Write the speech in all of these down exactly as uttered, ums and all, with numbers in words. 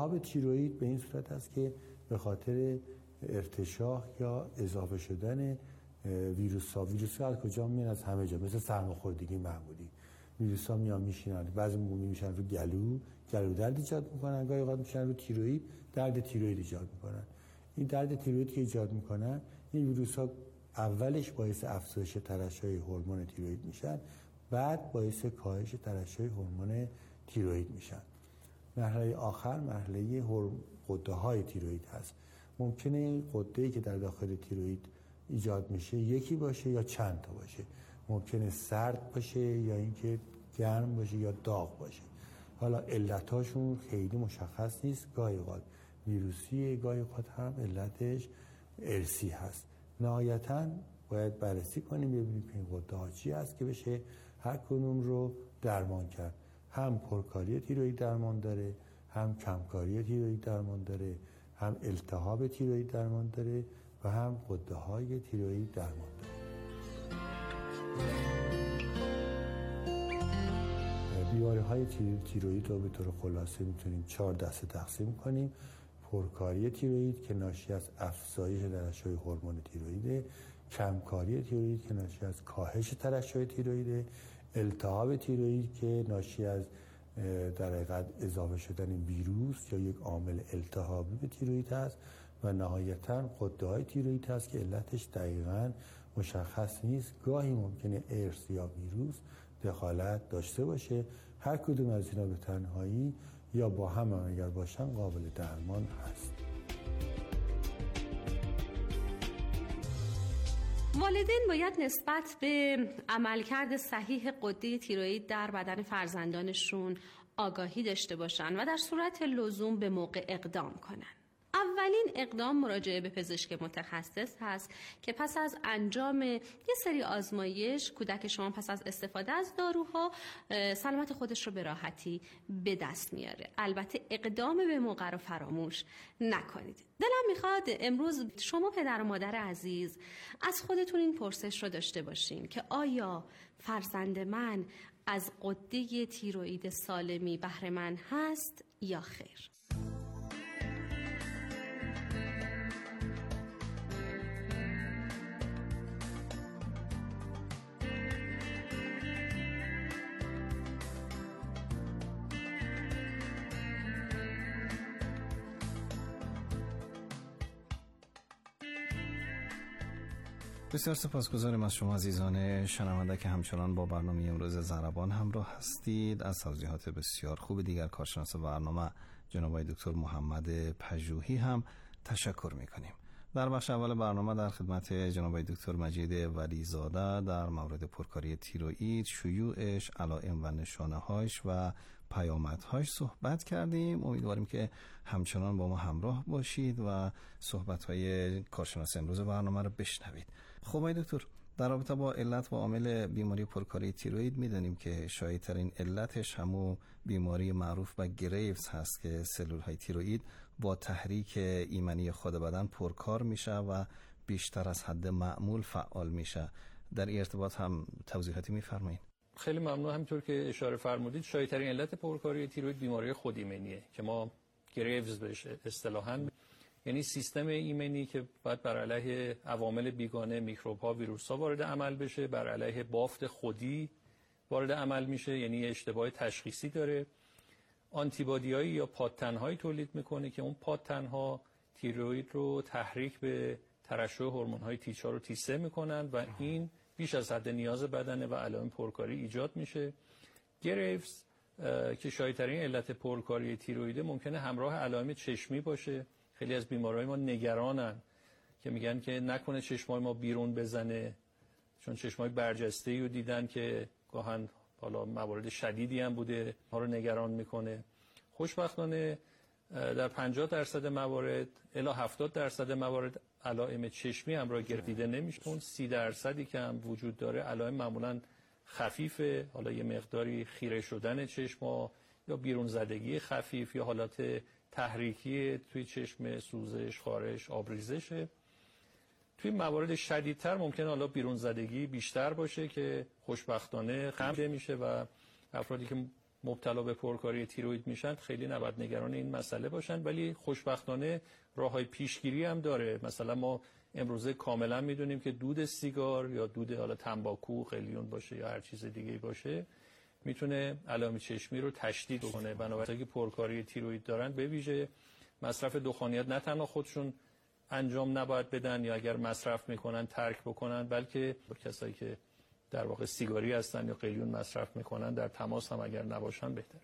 التهاب تیروئید به این صورت است که به خاطر ارتشاح یا اضافه شدن ویروس ها ویروس ها از کجا میان؟ از همه جا، مثل سرماخوردگی معمولی. ویروس ها میان میشینن، بعضی موقع میشن رو گلو گلو درد ایجاد میکنن، گاهی اوقات میشن رو تیروئید درد تیروئید ایجاد میکنن. این درد تیروئید که ایجاد میکنن، این ویروس ها اولش باعث افزایش ترشح هورمون تیروئید میشن، بعد باعث کاهش ترشح هورمون تیروئید میشن. مرحله آخر مرحله غده های تیروئید هست. ممکنه غده‌ای که در داخل تیروئید ایجاد میشه یکی باشه یا چند تا باشه. ممکنه سرد باشه یا اینکه گرم باشه یا داغ باشه. حالا علتاشون خیلی مشخص نیست، گاهی اوقات ویروسی، گاهی اوقات هم علتش ارثی هست. نهایتاً باید بررسی کنیم ببینیم که این غده ها چی هست که بشه هر کدوم رو درمان کرد. هم پرکاری تیروئید درمان داره، هم کمکاری تیروئید درمان داره، هم التهاب تیروئید درمان داره و هم غده های تیروئید درمان داره. بیماری های تیروئید رو به طور خلاصه میتونیم چهار دسته تقسیم کنیم. پرکاری تیروئید که ناشی از افزایش ترشح هورمون تیروئید، کمکاری تیروئید که ناشی از کاهش ترشح تیروئید، التهاب تیروئید که ناشی از در حقیقت اضافه شدن ویروس یا یک عامل التهابی به تیروئید است و نهایتاً غده های تیروئید است که علتش دقیقاً مشخص نیست. گاهی ممکنه ارث یا ویروس دخالت داشته باشه. هر کدوم از اینا به تنهایی یا با هم اگر باشن قابل درمان هست. والدین باید نسبت به عملکرد صحیح غده تیروئید در بدن فرزندانشون آگاهی داشته باشن و در صورت لزوم به موقع اقدام کنن. اولین اقدام مراجعه به پزشک متخصص هست که پس از انجام یه سری آزمایش کودک شما پس از استفاده از داروها سلامت خودش رو به راحتی به دست میاره. البته اقدام به موقع رو فراموش نکنید. دلم میخواد امروز شما پدر و مادر عزیز از خودتون این پرسش رو داشته باشین که آیا فرزند من از غده تیروئید سالمی بهره مند هست یا خیر؟ بسیار سپاسگزارم از شما عزیزان شنونده که همچنان با برنامه امروز ضربان همراه هستید. از توضیحات بسیار خوب دیگر کارشناس برنامه جناب آقای دکتر محمد پژوهی هم تشکر میکنیم. در بخش اول برنامه در خدمت جناب آقای دکتر مجید ولیزاده در مورد پرکاری تیروئید، شیوعش، علائم و نشانه‌هاش و پیامدهاش صحبت کردیم. امیدواریم که همچنان با ما همراه باشید و صحبت‌های کارشناس امروز برنامه رو بشنوید. خب آقای دکتر، در رابطه با علت و عامل بیماری پرکاری تیروئید میدونیم که شایع‌ترین علتش همون بیماری معروف به گریوز هست که سلول‌های تیروئید با تحریک ایمنی خود بدن پرکار میشه و بیشتر از حد معمول فعال میشه. در این ارتباط هم توضیحاتی میفرمایید؟ خیلی ممنون. همینطور که اشاره فرمودید شایع‌ترین علت پرکاری تیروئید بیماری خود ایمنیه که ما گریوز بهش اصطلاحاً، یعنی سیستم ایمنی که باید بر علیه عوامل بیگانه، میکروب‌ها، ویروس‌ها وارد عمل بشه، بر علیه بافت خودی وارد عمل میشه، یعنی اشتباه تشخیصی داره. آنتیبادی‌هایی یا پادتن‌هایی تولید میکنه که اون پادتن‌ها تیروئید رو تحریک به ترشح هورمون‌های تی چهار و تی سه میکنن و این بیش از حد نیاز بدنه و علائم پرکاری ایجاد میشه. گریوز که شایع‌ترین علت پرکاری تیروئید ممکنه همراه علائم چشمی باشه. خیلی از بیمارای ما نگرانن که میگن که نکنه چشمای ما بیرون بزنه، چون چشمای برجسته‌ای رو دیدن که گاهن حالا موارد شدیدی هم بوده، ما رو نگران میکنه. خوشبختانه در پنجاه درصد موارد الی هفتاد درصد موارد علائم چشمی همراه گریوز دیده نمیشه. اون سی درصدی که هم وجود داره علائم معمولاً خفیفه، حالا یه مقداری خیره شدن چشما یا بیرون زدگی خفیف یا حالات تحریکی توی چشم، سوزش، خارش، آبریزشه. توی موارد شدیدتر ممکنه حالا بیرون زدگی بیشتر باشه که خوشبختانه کم میشه و افرادی که مبتلا به پرکاری تیروئید میشن خیلی نباید نگران این مسئله باشن، ولی خوشبختانه راههای پیشگیری هم داره. مثلا ما امروزه کاملا میدونیم که دود سیگار یا دود حالا تنباکو، قلیون باشه یا هر چیز دیگه باشه، میتونه علائم چشمی رو تشدید کنه. بنابراین اگه پرکاری تیروئید دارن به ویژه مصرف دخانیات نه تنها خودشون انجام نباید بدن یا اگر مصرف میکنن ترک بکنن، بلکه با کسایی که در واقع سیگاری هستن یا قلیون مصرف میکنن در تماس هم اگر نباشن بهتره.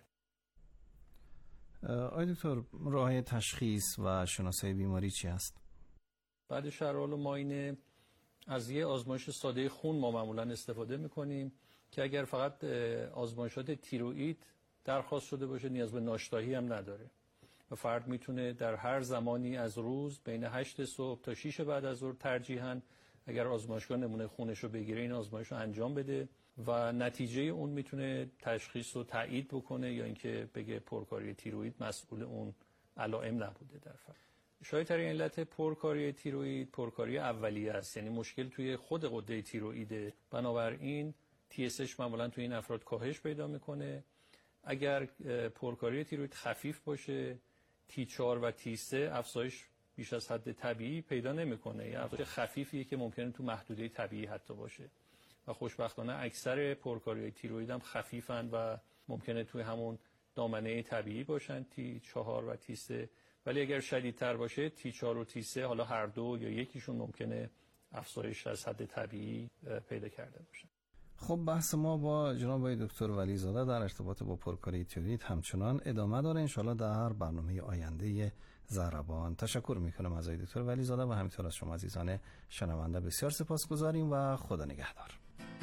آقای دکتر، راه تشخیص و شناسایی بیماری چی هست؟ بعد شرحال و معاینه از یه آزمایش ساده خون ما معمولا استفاده میکنیم که اگر فقط آزمایشات تیروئید درخواست شده باشه نیاز به ناشتایی هم نداره و فرد میتونه در هر زمانی از روز بین هشت صبح تا شش بعد از ظهر ترجیحاً اگر آزمایشگاه نمونه خونش رو بگیره این آزمایش رو انجام بده و نتیجه اون میتونه تشخیص رو تایید بکنه یا اینکه بگه پرکاری تیروئید مسئول اون علائم نبوده در فرد. شایع‌ترین علت پرکاری تیروئید پرکاری اولیه است، یعنی مشکل توی خود غده تیروئیده. بنابراین تی اس اچ معمولا توی این افراد کاهش پیدا میکنه. اگر پرکاری تیروئید خفیف باشه تی چهار و تی سه افزایش بیش از حد طبیعی پیدا نمیکنه، یعنی افزایش خفیفیه که ممکنه تو محدوده طبیعی حتی باشه و خوشبختانه اکثر پرکاری تیروئید هم خفیفن و ممکنه توی همون دامنه طبیعی باشن تی چهار و تی سه، ولی اگر شدیدتر باشه تی چهار و تی سه حالا هر دو یا یکیشون ممکنه افزایش از حد طبیعی پیدا کرده باشن. خب بحث ما با جناب آقای دکتر ولی زاده در ارتباط با پرکاری تیروئید همچنان ادامه داره، انشالله در برنامه آینده زربان. تشکر میکنم از آقای دکتر ولی زاده و همینطور از شما عزیزان شنونده بسیار سپاسگزاریم و خدا نگهدار.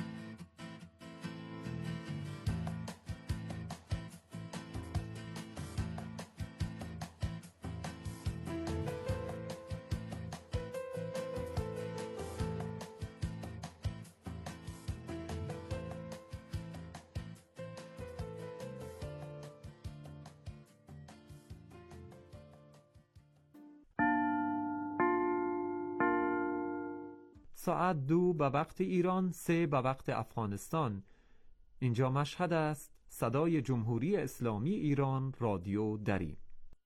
ساعت دو به وقت ایران، سه به وقت افغانستان. اینجا مشهد است. صدای جمهوری اسلامی ایران، رادیو دری.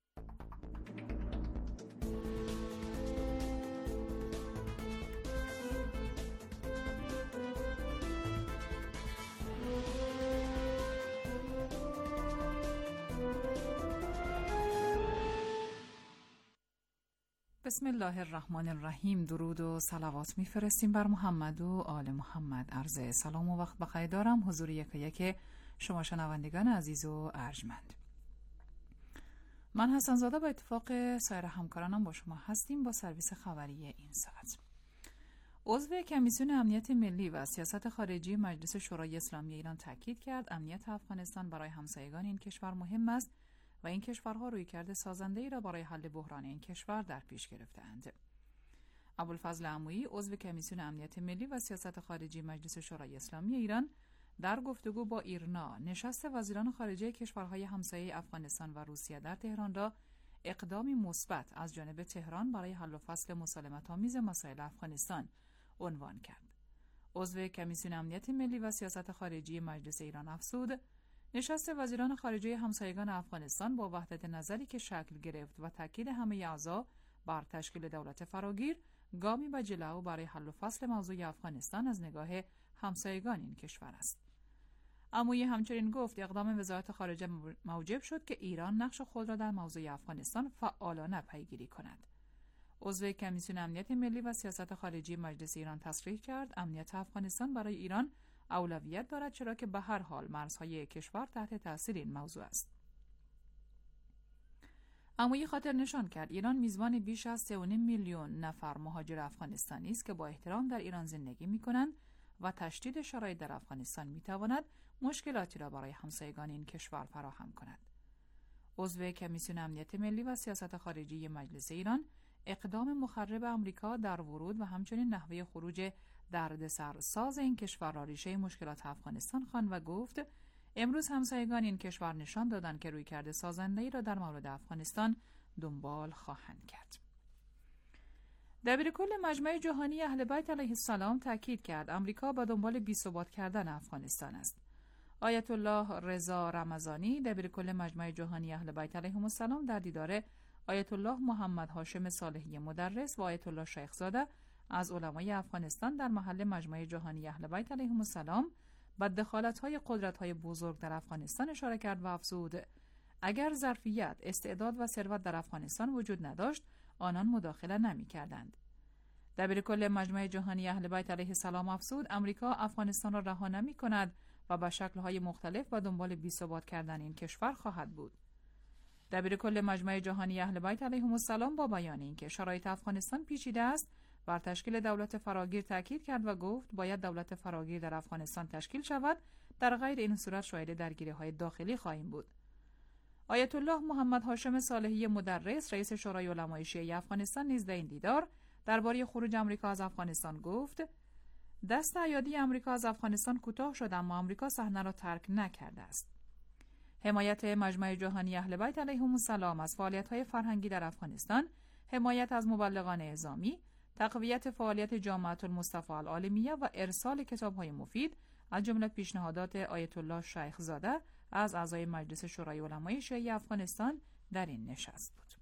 بسم الله الرحمن الرحیم. درود و صلوات میفرستیم بر محمد و آل محمد. عرض سلام و وقت بخیر دارم حضور یک یک شما شنوندگان عزیز و ارجمند. من حسن زاده با اتفاق سایر همکارانم با شما هستیم با سرویس خبری این ساعت. عضو کمیسیون امنیت ملی و سیاست خارجی مجلس شورای اسلامی ایران تاکید کرد امنیت افغانستان برای همسایگان این کشور مهم است و این کشورها رویکرد سازنده‌ای را برای حل بحران این کشور در پیش گرفته‌اند. ابوالفضل عمویی عضو کمیسیون امنیت ملی و سیاست خارجی مجلس شورای اسلامی ایران در گفتگو با ایرنا نشست وزیران خارجه کشورهای همسایه افغانستان و روسیه در تهران را اقدامی مثبت از جانب تهران برای حل و فصل مسالمت‌آمیز مسائل افغانستان عنوان کرد. عضو کمیسیون امنیت ملی و سیاست خارجی مجلس ایران افزود نشست وزیران خارجه همسایگان افغانستان با وحدت نظری که شکل گرفت و تاکید همه اعضا بر تشکیل دولت فراگیر گامی به جلو برای حل و فصل موضوع افغانستان از نگاه همسایگان این کشور است. عمویی همچنین گفت اقدام وزارت خارجه موجب شد که ایران نقش خود را در موضوع افغانستان فعالانه پیگیری کند. عضو کمیسیون امنیت ملی و سیاست خارجی مجلس ایران تصریح کرد امنیت افغانستان برای ایران اولویت دارد چرا که به هر حال مرزهای کشور تحت تاثیر این موضوع است. عمویی خاطر نشان کرد ایران میزبان بیش از سه و نیم میلیون نفر مهاجر افغانستانی است که با احترام در ایران زندگی می‌کنند و تشدید شرایط در افغانستان می‌تواند مشکلاتی را برای همسایگان این کشور فراهم کند. عضو کمیسیون امنیت ملی و سیاست خارجی مجلس ایران اقدام مخرب آمریکا در ورود و همچنین نحوه خروج دردسرساز این کشور را ریشه مشکلات افغانستان خواند و گفت امروز همسایگان این کشور نشان دادند که رویکرد سازنده‌ای را در مورد افغانستان دنبال خواهند کرد. دبیرکل مجمع جهانی اهل بیت علیه السلام تاکید کرد آمریکا به دنبال بی‌ثبات کردن افغانستان است. آیت الله رضا رمضانی دبیرکل مجمع جهانی اهل بیت علیهم السلام در دیدار آیت الله محمد هاشم صالحی مدرس و آیت الله شیخ زاده از علمای افغانستان در محل مجمع جهانی اهل بیت علیهم السلام به دخالت‌های قدرت‌های بزرگ در افغانستان اشاره کرد و افزود اگر ظرفیت، استعداد و ثروت در افغانستان وجود نداشت، آنان مداخله نمی‌کردند. دبیرکل مجمع جهانی اهل بیت علیه السلام افزود امریکا افغانستان را رها نمی‌کند و به شکل‌های مختلف به دنبال بی‌ثبات کردن این کشور خواهد بود. دبیرکل مجمع جهانی اهل بیت علیهم السلام با بیان اینکه شرایط افغانستان پیچیده است، بر تشکیل دولت فراگیر تاکید کرد و گفت باید دولت فراگیر در افغانستان تشکیل شود، در غیر این صورت شاهد درگیری‌های داخلی خواهیم بود. آیت الله محمد هاشم صالحی مدرس رئیس شورای علمای شیعه افغانستان نیز در این دیدار درباره خروج آمریکا از افغانستان گفت دست ایادی آمریکا از افغانستان کوتاه شد اما آمریکا صحنه را ترک نکرده است. حمایت مجمع جهانی اهل بیت علیهم السلام از فعالیت‌های فرهنگی در افغانستان، حمایت از مبلغان اعزامی، تقویت فعالیت جامعه المصطفى العالمیه و ارسال کتاب‌های مفید از جمله پیشنهادات آیت الله شیخ زاده از اعضای مجلس شورای علمای شیعه افغانستان در این نشست بود.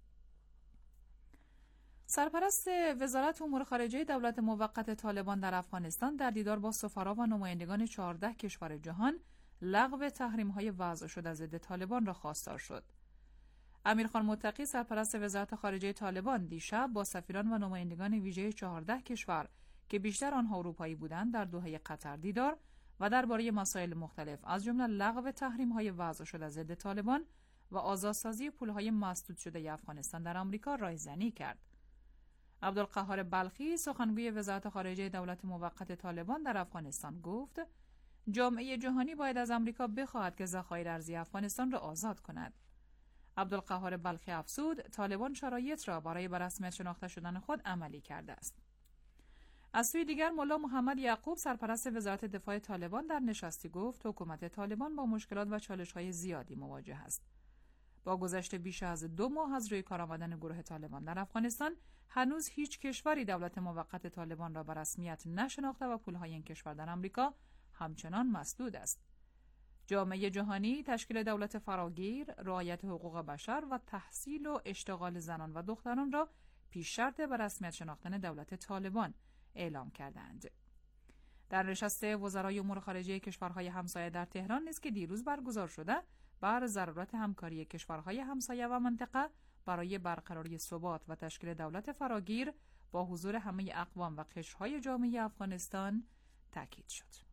سرپرست وزارت امور خارجه دولت موقت طالبان در افغانستان در دیدار با سفرا و نمایندگان چهارده کشور جهان لغو تحریم‌های وضع شده ضد طالبان را خواستار شد. امیرخان متقی سرپرست وزارت خارجه طالبان دیشب با سفیران و نمایندگان ویژه چهارده کشور که بیشتر آنها اروپایی بودند در دوحه قطر دیدار و درباره مسائل مختلف از جمله لغو تحریم‌های وضع شده ضد طالبان و آزادسازی پول‌های مسدود شده افغانستان در آمریکا رایزنی کرد. عبدالقهار بلخی سخنگوی وزارت خارجه دولت موقت طالبان در افغانستان گفت جامعه جهانی باید از آمریکا بخواهد که ذخایر ارزی افغانستان را آزاد کند. عبدالقهار بلخی افزود طالبان شرایط را برای به رسمیت شناخته شدن خود عملی کرده است. از سوی دیگر ملا محمد یعقوب سرپرست وزارت دفاع طالبان در نشستی گفت حکومت طالبان با مشکلات و چالش‌های زیادی مواجه است. با گذشت بیش از دو ماه از روی کار آمدن گروه طالبان در افغانستان، هنوز هیچ کشوری دولت موقت طالبان را به رسمیت نشناخته و پول‌های این کشور در آمریکا همچنان مسدود است. جامعه جهانی تشکیل دولت فراگیر، رعایت حقوق بشر و تحصیل و اشتغال زنان و دختران را پیش شرط به رسمیت شناختن دولت طالبان اعلام کردند. در نشست وزرای امور خارجه کشورهای همسایه در تهران نیز که دیروز برگزار شده، بر ضرورت همکاری کشورهای همسایه و منطقه برای برقراری ثبات و تشکیل دولت فراگیر با حضور همه اقوام و قشرهای جامعه افغانستان تاکید شد.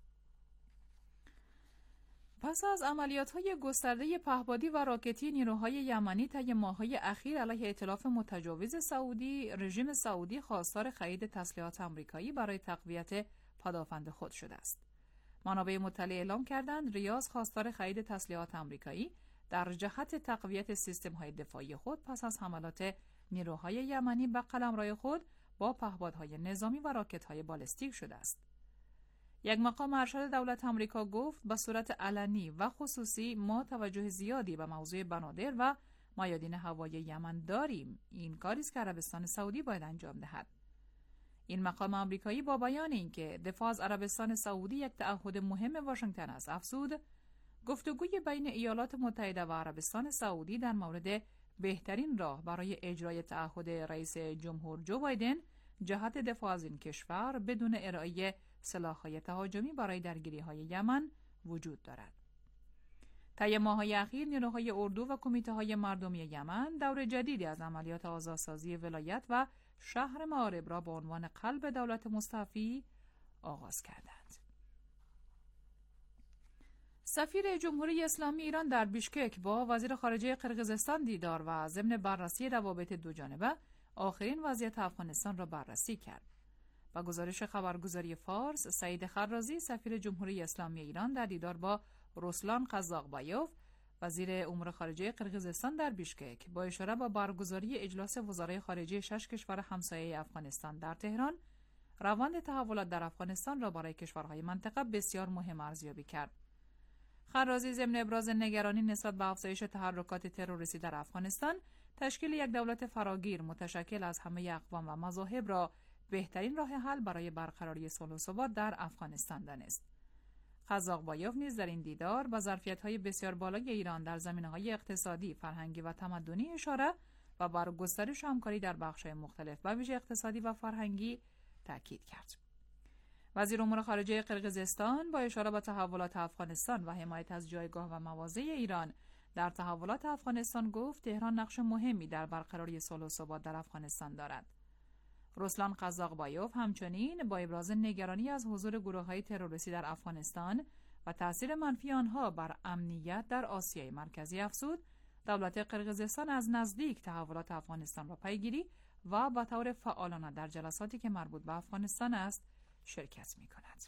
پس از عملیات‌های گسترده پهپادی و راکتی نیروهای یمنی طی ماه‌های اخیر علیه ائتلاف متجاوز سعودی، رژیم سعودی خواستار خرید تسلیحات آمریکایی برای تقویت پدافند خود شده است. منابع مطلع اعلام کردند ریاض خواستار خرید تسلیحات آمریکایی در جهت تقویت سیستم‌های دفاعی خود پس از حملات نیروهای یمنی به قلمرو خود با پهپادهای نظامی و راکت‌های بالستیک شده است. یک مقام ارشد دولت آمریکا گفت به صورت علنی و خصوصی ما توجه زیادی به موضوع بنادر و میادین هوایی یمن داریم. این کاری است که عربستان سعودی باید انجام دهد. این مقام آمریکایی با بیان اینکه دفاع از عربستان سعودی یک تعهد مهم واشنگتن است افزود گفتگوی بین ایالات متحده و عربستان سعودی در مورد بهترین راه برای اجرای تعهد رئیس جمهور جو بایدن جهت دفاع از این کشور بدون ارائه سلاح‌های تهاجمی برای درگیری‌های یمن وجود دارد. طی ماه‌های اخیر نیروهای اردو و کمیته‌های مردمی یمن دور جدیدی از عملیات آزادسازی ولایت و شهر مآرب را به عنوان قلب دولت مستعفی آغاز کردند. سفیر جمهوری اسلامی ایران در بیشکک با وزیر خارجه قرقیزستان دیدار و ضمن بررسی روابط دوجانبه آخرین وضعیت افغانستان را بررسی کرد. با گزارش خبرگزاری فارس، سعید خرازی سفیر جمهوری اسلامی ایران در دیدار با رسلان قزاقبایوف وزیر امور خارجه قرقیزستان در بیشکک با اشاره به برگزاری اجلاس وزرای خارجه شش کشور همسایه افغانستان در تهران، روند تحولات در افغانستان را برای کشورهای منطقه بسیار مهم ارزیابی کرد. خرازی ضمن ابراز نگرانی نسبت به افزایش تحرکات تروریستی در افغانستان، تشکیل یک دولت فراگیر متشکل از همه اقوام و مذاهب را بهترین راه حل برای برقراری صلح و ثبات در افغانستان دانست. قزاقبایوف نیز در این دیدار با ظرفیت‌های بسیار بالای ایران در زمینه‌های اقتصادی، فرهنگی و تمدنی اشاره و بر گسترش همکاری در بخش‌های مختلف به ویژه اقتصادی و فرهنگی تاکید کرد. وزیر امور خارجه قرقیزستان با اشاره به تحولات افغانستان و حمایت از جایگاه و مواضع ایران در تحولات افغانستان گفت تهران نقش مهمی در برقراری صلح و ثبات در افغانستان دارد. رسلان قزاقبایوف همچنین با ابراز نگرانی از حضور گروه‌های تروریستی در افغانستان و تأثیر منفی آنها بر امنیت در آسیای مرکزی افزود دولت قرقیزستان از نزدیک تحولات افغانستان را پیگیری و به طور فعالانه در جلساتی که مربوط به افغانستان است شرکت می‌کند.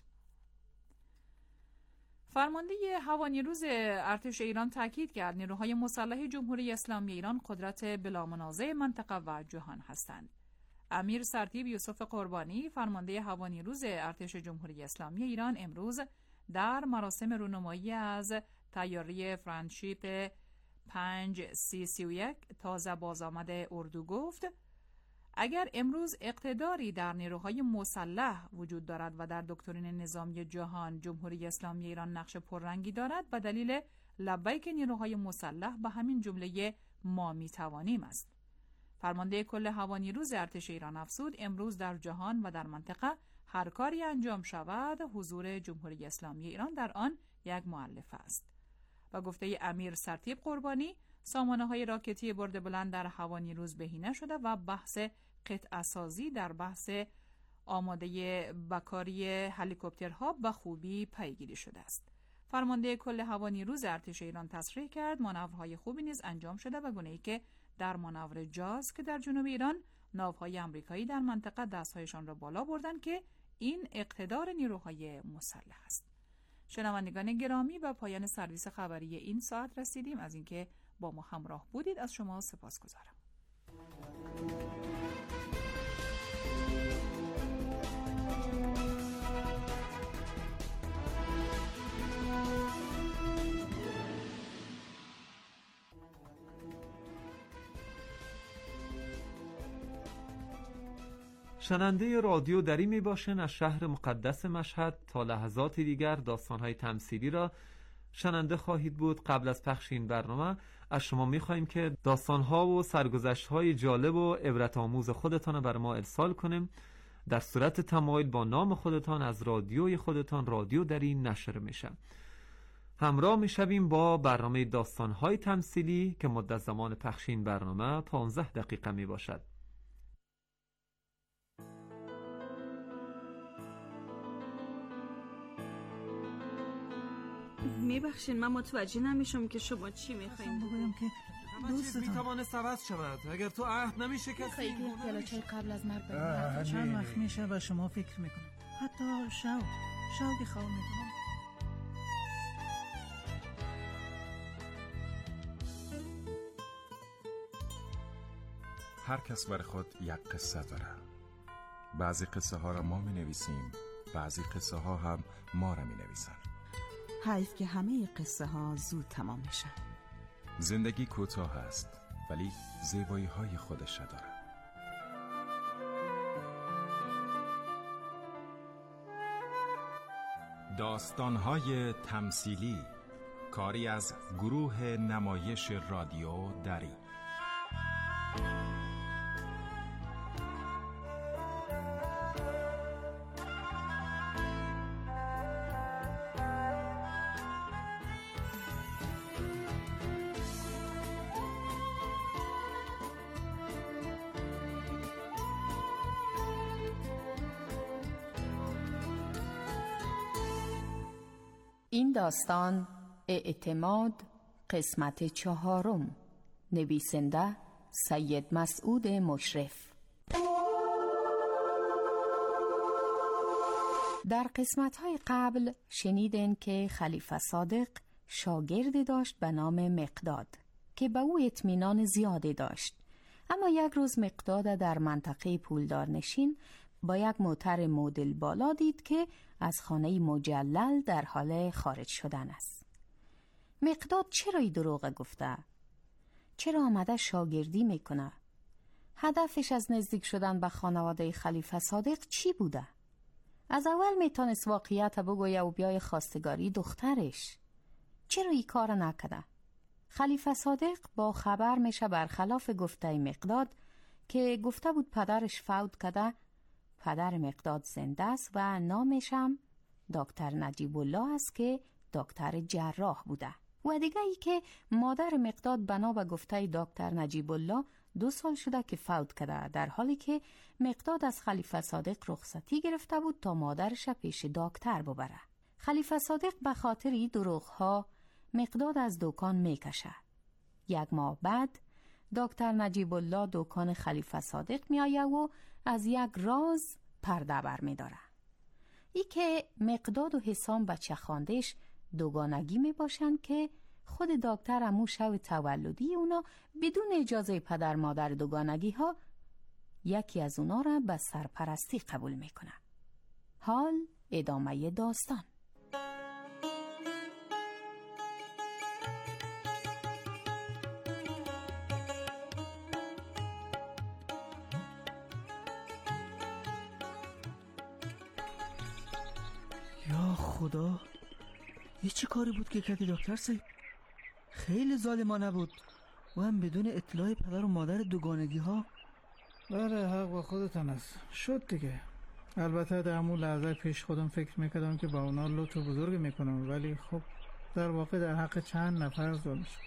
فرمانده هوانیروز ارتش ایران تاکید کرد نیروهای مسلح جمهوری اسلامی ایران قدرت بلامنازع منطقه و جهان هستند. امیر سرتیپ یوسف قربانی فرمانده هوانیروز ارتش جمهوری اسلامی ایران امروز در مراسم رونمایی از طیاره فرندشیپ پنج سی سی و یک تازه باز آمده اردو گفت اگر امروز اقتداری در نیروهای مسلح وجود دارد و در دکترین نظامی جهان جمهوری اسلامی ایران نقش پررنگی دارد به دلیل لبیک نیروهای مسلح به همین جمله ما میتوانیم است. فرمانده کل هوانیروز ارتش ایران افزود امروز در جهان و در منطقه هر کاری انجام شود حضور جمهوری اسلامی ایران در آن یک مؤلفه است. و گفته امیر سرتیپ قربانی سامانه‌های راکتی برد بلند در هوانیروز بهینه شده و بحث قطعه سازی در بحث آماده بکاری هلیکوپترها به خوبی پیگیری شده است. فرمانده کل هوانیروز ارتش ایران تصریح کرد مانورهای خوبی نیز انجام شده و گونه‌ای که در مانور جاز که در جنوب ایران ناوهای آمریکایی در منطقه دستهایشان را بالا بردند که این اقتدار نیروهای مسلح است. شنوندگان گرامی به پایان سرویس خبری این ساعت رسیدیم. از اینکه با ما همراه بودید از شما سپاسگزارم. شنونده رادیو دری می باشن از شهر مقدس مشهد تا لحظات دیگر داستان‌های تمثیلی را شنونده خواهید بود. قبل از پخش این برنامه از شما می خواهیم که داستان‌ها و سرگذشت‌های جالب و عبرت آموز خودتان را بر ما ارسال کنیم. در صورت تمایل با نام خودتان از رادیوی خودتان رادیو دری نشر میشه. همراه می شویم با برنامه داستان‌های تمثیلی که مدت زمان پخش این برنامه پانزده دقیقه می باشد. میبخشین من متوجه نمیشم که شما چی میخواین بگویم که دوستتان میتوانست عوض شود اگر تو عهد نمیشه کسی خیلی پیالچه قبل از مرگ بریم. چند وقت میشه و شما فکر میکنم حتی شو شو که خواه میکنم. هر کس بر خود یک قصه داره. بعضی قصه ها را ما می نویسیم، بعضی قصه ها هم ما را می نویسن. حیف که همه قصه ها زود تمام میشن. زندگی کوتاه است ولی زیبایی های خودش داره. داستان های تمثیلی، کاری از گروه نمایش رادیو دری. این داستان اعتماد قسمت چهارم، نویسنده سید مسعود مشرف. در قسمت‌های قبل شنیدین که خلیفه صادق شاگردی داشت به نام مقداد که به او اطمینان زیادی داشت، اما یک روز مقداد در منطقه پولدار نشین با یک موتر مدل بالا دید که از خانه مجلل در حال خارج شدن است. مقداد چرا این دروغ گفته؟ چرا آمده شاگردی میکنه؟ هدفش از نزدیک شدن به خانواده خلیفه صادق چی بوده؟ از اول میتونست واقعیت بگویه و بیای خواستگاری دخترش. چرا این کار نکده؟ خلیفه صادق با خبر میشه برخلاف گفته مقداد که گفته بود پدرش فوت کرده، پدر مقداد زنده است و نامش هم دکتر نجیب الله است که دکتر جراح بوده. و دیگه ای که مادر مقداد بنا به گفته دکتر نجیب الله دو سال شده که فوت کرده، در حالی که مقداد از خلیفه صادق رخصتی گرفته بود تا مادرش پیش دکتر ببره. خلیفه صادق به خاطر این دروغ ها مقداد از دکان میکشه. یک ماه بعد دکتر نجیب الله دکان خلیفه صادق میآید و از یک راز پرده بر میداره. ای که مقداد و حسام بچه خاندش دوگانگی می باشن که خود دکتر امو شب تولدی اونا بدون اجازه پدر مادر دوگانگی ها یکی از اونا را به سرپرستی قبول میکنه. حال ادامه داستان. یا خدا، یه چه کاری بود که کردی دکتر صاحب؟ خیلی ظالمانه بود و هم بدون اطلاع پدر و مادر دوگانگی ها. بله، حق با خودتان است. شد دیگه. البته در همون لحظه پیش خودم فکر میکردم که با اونا لطف بزرگ میکنم، ولی خب در واقع در حق چند نفر ظلم شد.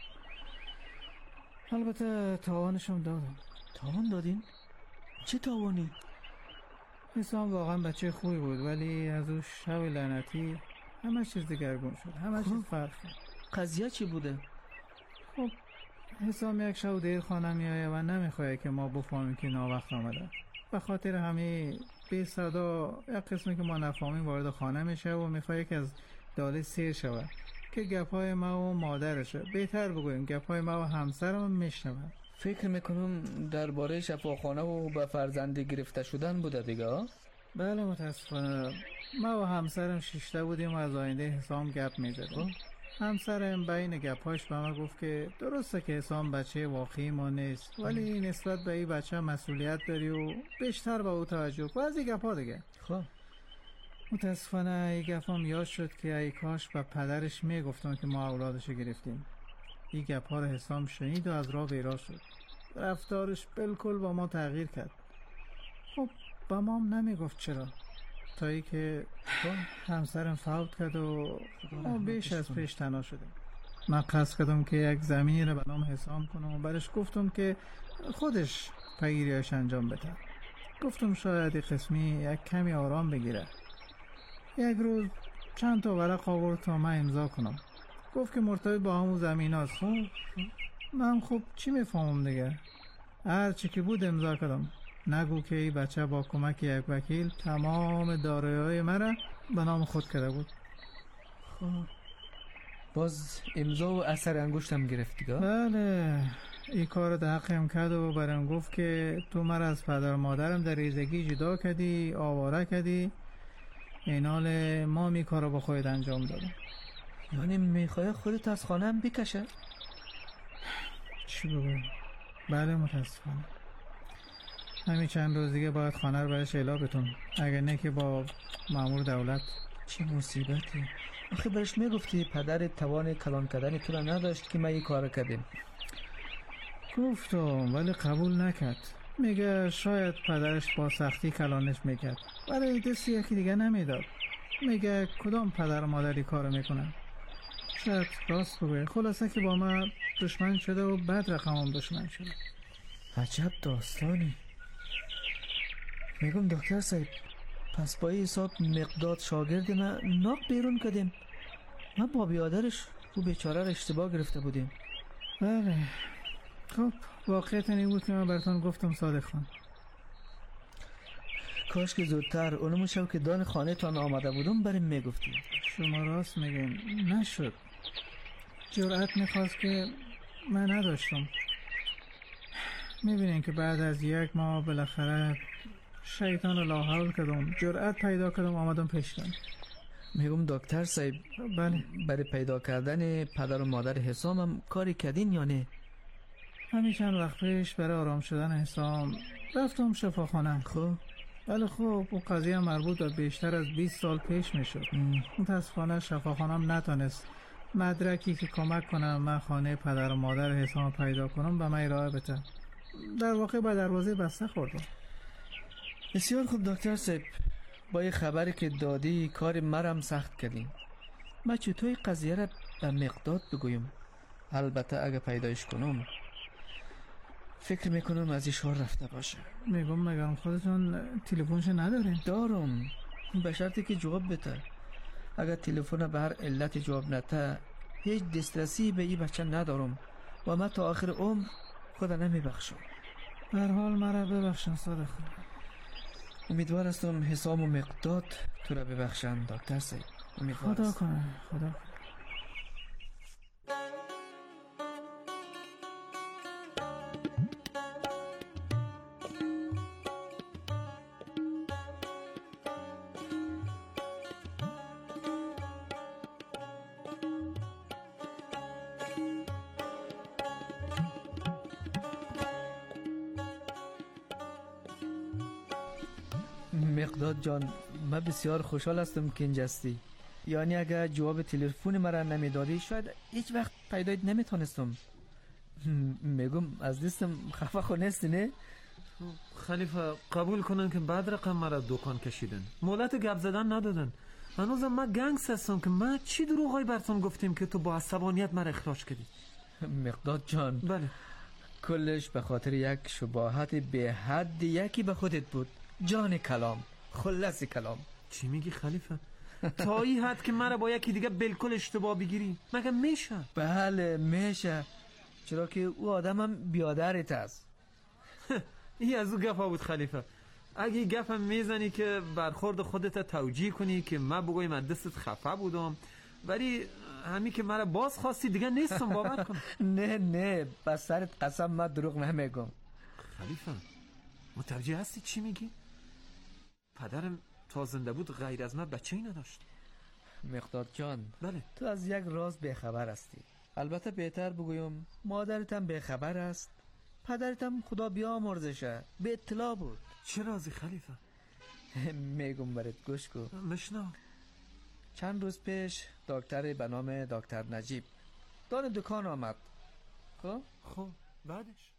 البته تاوانشم دادم. تاوان دادین؟ چه تاوانی؟ حسام واقعا بچه خوبی بود، ولی از اون شب لعنتی همه چیز دگرگون شد. همه چیز فرق کرد. قضیه چی بوده؟ خب حسام یک شب دیر خانه میایه و نمیخواه که ما بفهمیم که ناوقت آمده. به خاطر همه بی صدا یک قسمی که ما نفهمیم وارد خانه میشه و میخواه که از داله سیر شود که گپای ما و مادرشه، بهتر بگویم گپای ما و همسرم میشنود. فکر میکنم درباره شفاخانه و به فرزندی گرفته شدن بوده دیگه. بله متاسفانه ما و همسرم شیشته بودیم و از آینده حسام گپ میزدیم. همسرم بین گپاش به ما گفت که درسته که حسام بچه واقعی ما نیست، ولی نسبت به این بچه مسئولیت داری و بیشتر به او توجه کن. از این گپا دیگه. خب متاسفانه این گپام یاد شد که ای کاش به پدرش میگفتن که ما اولادشو گرفتیم. این گپا رو حسام شنید و از راه بیراه شد. رفتارش بالکل با ما تغییر کرد. خب با ما هم نمیگفت چرا، تا ای که همسرم فوت کرد و ما بیش از پیش تنها شدیم. من قصد کردم که یک زمینی رو به نام حسام کنم و برش گفتم که خودش پیگیریاش انجام بده. گفتم شاید یک قسمی یک کمی آرام بگیره. یک روز چند تا ورق آورد تا من امضا کنم. گفت که مرتبط با همون زمین هست. خب من خب چی میفهمم دیگه، هر چی که بود امضا کردم. نگو که این بچه با کمک یک وکیل تمام دارایی‌های مرا به نام خود کرده بود. خب باز امضا و اثر انگشتم گرفت دیگه؟ بله، این کار در حقم کرد و برام گفت که تو مرا از پدر مادرم در ریزگی جدا کردی، آواره کردی. این حال ما می کارو با خودت انجام دادم. یعنی میخوای خودت از خانه هم بکشه؟ چی بگویم؟ بله متاسفانه. همین چند روز دیگه باید خانه رو برش اعلام بتون، اگر نه که با مأمور دولت. چه مصیبتی. آخه برش میگفتی پدر توان کلان کردن تو را نداشت که ما این کار کردیم. گفتم ولی قبول نکرد. میگه شاید پدرش با سختی کلانش میکرد، ولی دستی یکی دیگه نمیداد. میگه کدام پدر و مادری کارو میکنن. شاید راست بگوی. خلاصه که با ما دشمن شده و بعد رقمم دشمن شده. عجب داستانی. میگم دکتر صاحب، پس با این حساب مقداد شاگرد ما ناق بیرون کردیم. ما با بیادرش و بیچاره را اشتباه گرفته بودیم. بله. خب واقعیت این بود که من براتون گفتم صادق خان. کاش که زودتر اونمو شب که دان خانه تان آمده بودم بریم میگفتیم. شما راست میگین، نشد. جرأت میخواست که من نداشتم. میبینین که بعد از یک ماه بالاخره شیطان رو لاحول کردم، جرأت پیدا کردم آمدم پیشتن. میگم دکتر صاحب، بله، برای پیدا کردن پدر و مادر حسام هم کاری کردین یا نه؟ همین چند وقت پیش برای آرام شدن حسام رفتم شفاخانه. خب ولی خب اون قضیه مربوط به بیشتر از بیست سال پیش میشد. متاسفانه شفاخانم نتونست مدرکی که کمک کنم من خانه پدر و مادر حسام پیدا کنم به من ارائه بده. در واقع به دروازه بسته خوردم. بسیار خوب دکتر صاحب، با یه خبری که دادی کار مرم سخت کردیم. من چطوری قضیه را به مقداد بگویم؟ البته اگه پیدایش کنم فکر میکنم از این شهر رفته باشه. میگم مگرم خودتون تلفنش ندارین؟ دارم، به شرطی که جواب بده. اگر تلفن به هر علت جواب نده هیچ دسترسی به این بچه ندارم و من تا آخر عمر خدا نمیبخشم. در حال مرا ببخشن صادق. امیدوار هستم حسام و مقداد تو را ببخشن دکتر صاحب. امیدوار خدا کنه خدا کنه. مقداد جان، من بسیار خوشحال هستم که اینجا هستی. یعنی اگر جواب تلفن مرا نمیدادی شاید هیچ وقت پیدایت نمیتونستم. میگم از دستم خفه خو نیستی نه؟ خلیفه قبول کنن که بعد رقم مرا دکان کشیدن، مولت گپ زدن ندادن. هنوزم من گنگس هستم که من چی دروغای براتون گفتیم که تو با عصبانیت مرا اخراج کردی. مقداد جان، بله کلش به خاطر یک شباهت به حد یکی به خودت بود. جان کلام، خلاص کلام. چی میگی خلیفه؟ تا این حد که مرا با یکی دیگه بالکل اشتباه بگیری مگه میشه؟ بله میشه، چرا که او آدمم بیادرت است. این از او گفا بود خلیفه. اگه گفم میزنی که برخورد خودت توجیه کنی که من بگویم از دستت خفه بودم، ولی همین که مرا باز خواستی دیگه نیستم باور کن. نه نه بس سرت قسم من دروغ نمیگم. خلیفه متوجه هستی چی میگی؟ پدرم تا زنده بود غیر از من بچه ای نداشت. مقداد جان، بله تو از یک راز بیخبر هستی. البته بهتر بگویم مادرتم بیخبر است، پدرتم خدا بیامرزشه به اطلاع بود. چه رازی خلیفه؟ میگم برات گوش کن. مشنو. چند روز پیش دکتر به نام دکتر نجیب دان دکان آمد. خب خب بعدش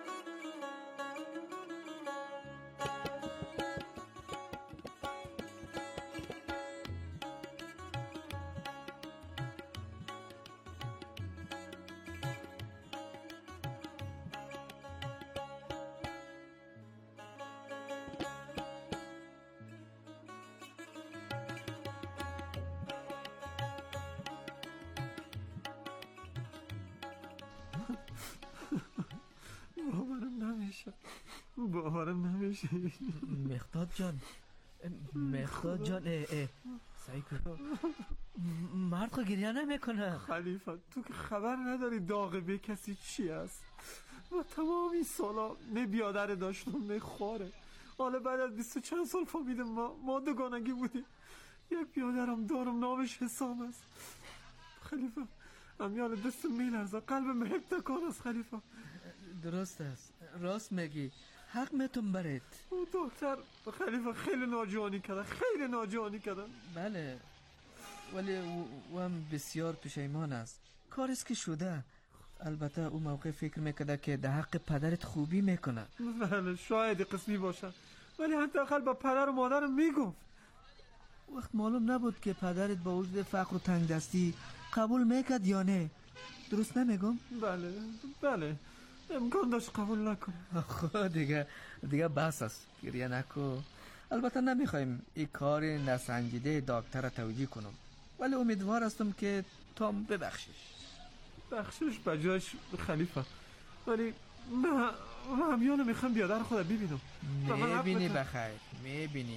باورم نمیشه باورم نمیشه مقداد جان، مقداد جان اه اه سعی کن مرد خود گریه نمیکنه. خلیفه تو که خبر نداری داغ به کسی چی است؟ و تمام این سالا نه بیادر داشتم نه خواره. حالا بعد از بیست و چند سال فهمیدم ما ما دوگانگی بودیم. یک بیادرم دارم نامش حسام است. خلیفه امیال دست میلرزه، قلبم هک تکان است. خلیفه درست است، راست میگی، حق میتون برید. او دکتر خلیفه خیلی ناجوانی کردن، خیلی ناجوانی کردن. بله ولی او, او هم بسیار پشیمان است. کارش که شده. البته او موقع فکر میکرده که در حق پدرت خوبی میکنه. بله شاید قسمی باشه، ولی حداقل با پدر و مادرم میگفت. وقت معلوم نبود که پدرت با وجود فقر و تنگ دستی قبول میکرد یا نه. درست نمیگم؟ بله بله امکان داشت قبول نکنه. خب دیگه دیگه بس است، گریه نکو. البته نمیخوایم این کار نسنجیده دکتر را توجیه کنم، ولی امیدوار هستم که تام ببخشش. بخشش بجاش خلیفه، ولی من همیانه میخوام بیادر خودم ببینم. میبینی بخیر میبینی.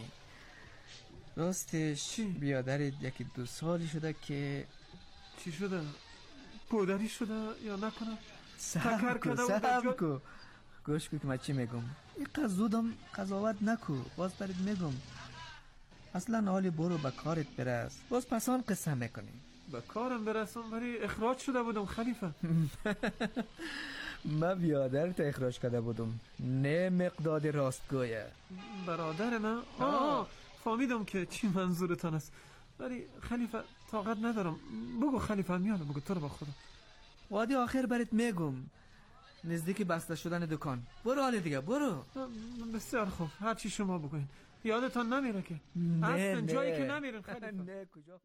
راستش بیادر یکی دو سالی شده که چی شده؟ پودری شده یا نکنه؟ سب کو سب کو گوش کو که من چی میگم. این قضودم قضاوت نکو، باز برید میگم. اصلا حالی برو به کارت برس، باز پسان قصه میکنیم. به کارم برسم ولی اخراج شده بودم خلیفه. من بیادرت اخراج کرده بودم، نه مقداد راستگویه. برادر من؟ آه فهمیدم که چی منظورتان است، ولی خلیفه طاقت ندارم. بگو خلیفه، میانم بگو، تو رو با خدا. وادی آخر برات میگم، نزدیک بسته شدن دکان. برو حال دیگه، برو. بسیار خوب، هر چی شما بگوین. یادتان نمیره که نه اصلا نه جایی که نمیرم خلیفه. نه کجا؟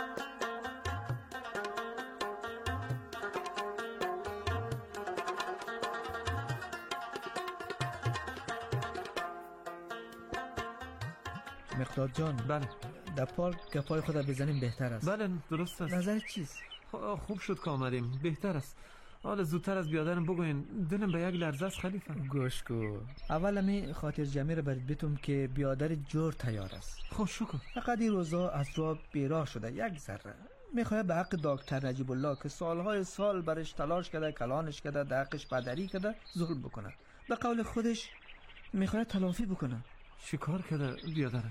مقداد جان، بله، در پارک گپای خود بزنیم بهتر است. بله درست است. نظر چیست؟ خوب شد که آمدیم، بهتر است. حالا زودتر از بیادرم بگوین، دلم به یک لرزه است خلیفه. گوش کو، اول می خاطر جمعی رو برات بتم که بیادر جور تیار است. خوب شکر. فقط این روزا از راه بیراه شده یک ذره. میخواد به حق دکتر نجیب الله که سالهای سال برش تلاش کرده، کلانش کرده، در حقش بدری کرده، ظلم بکنه. به قول خودش میخواد تلافی بکنه. چیکار کرده بیادرم؟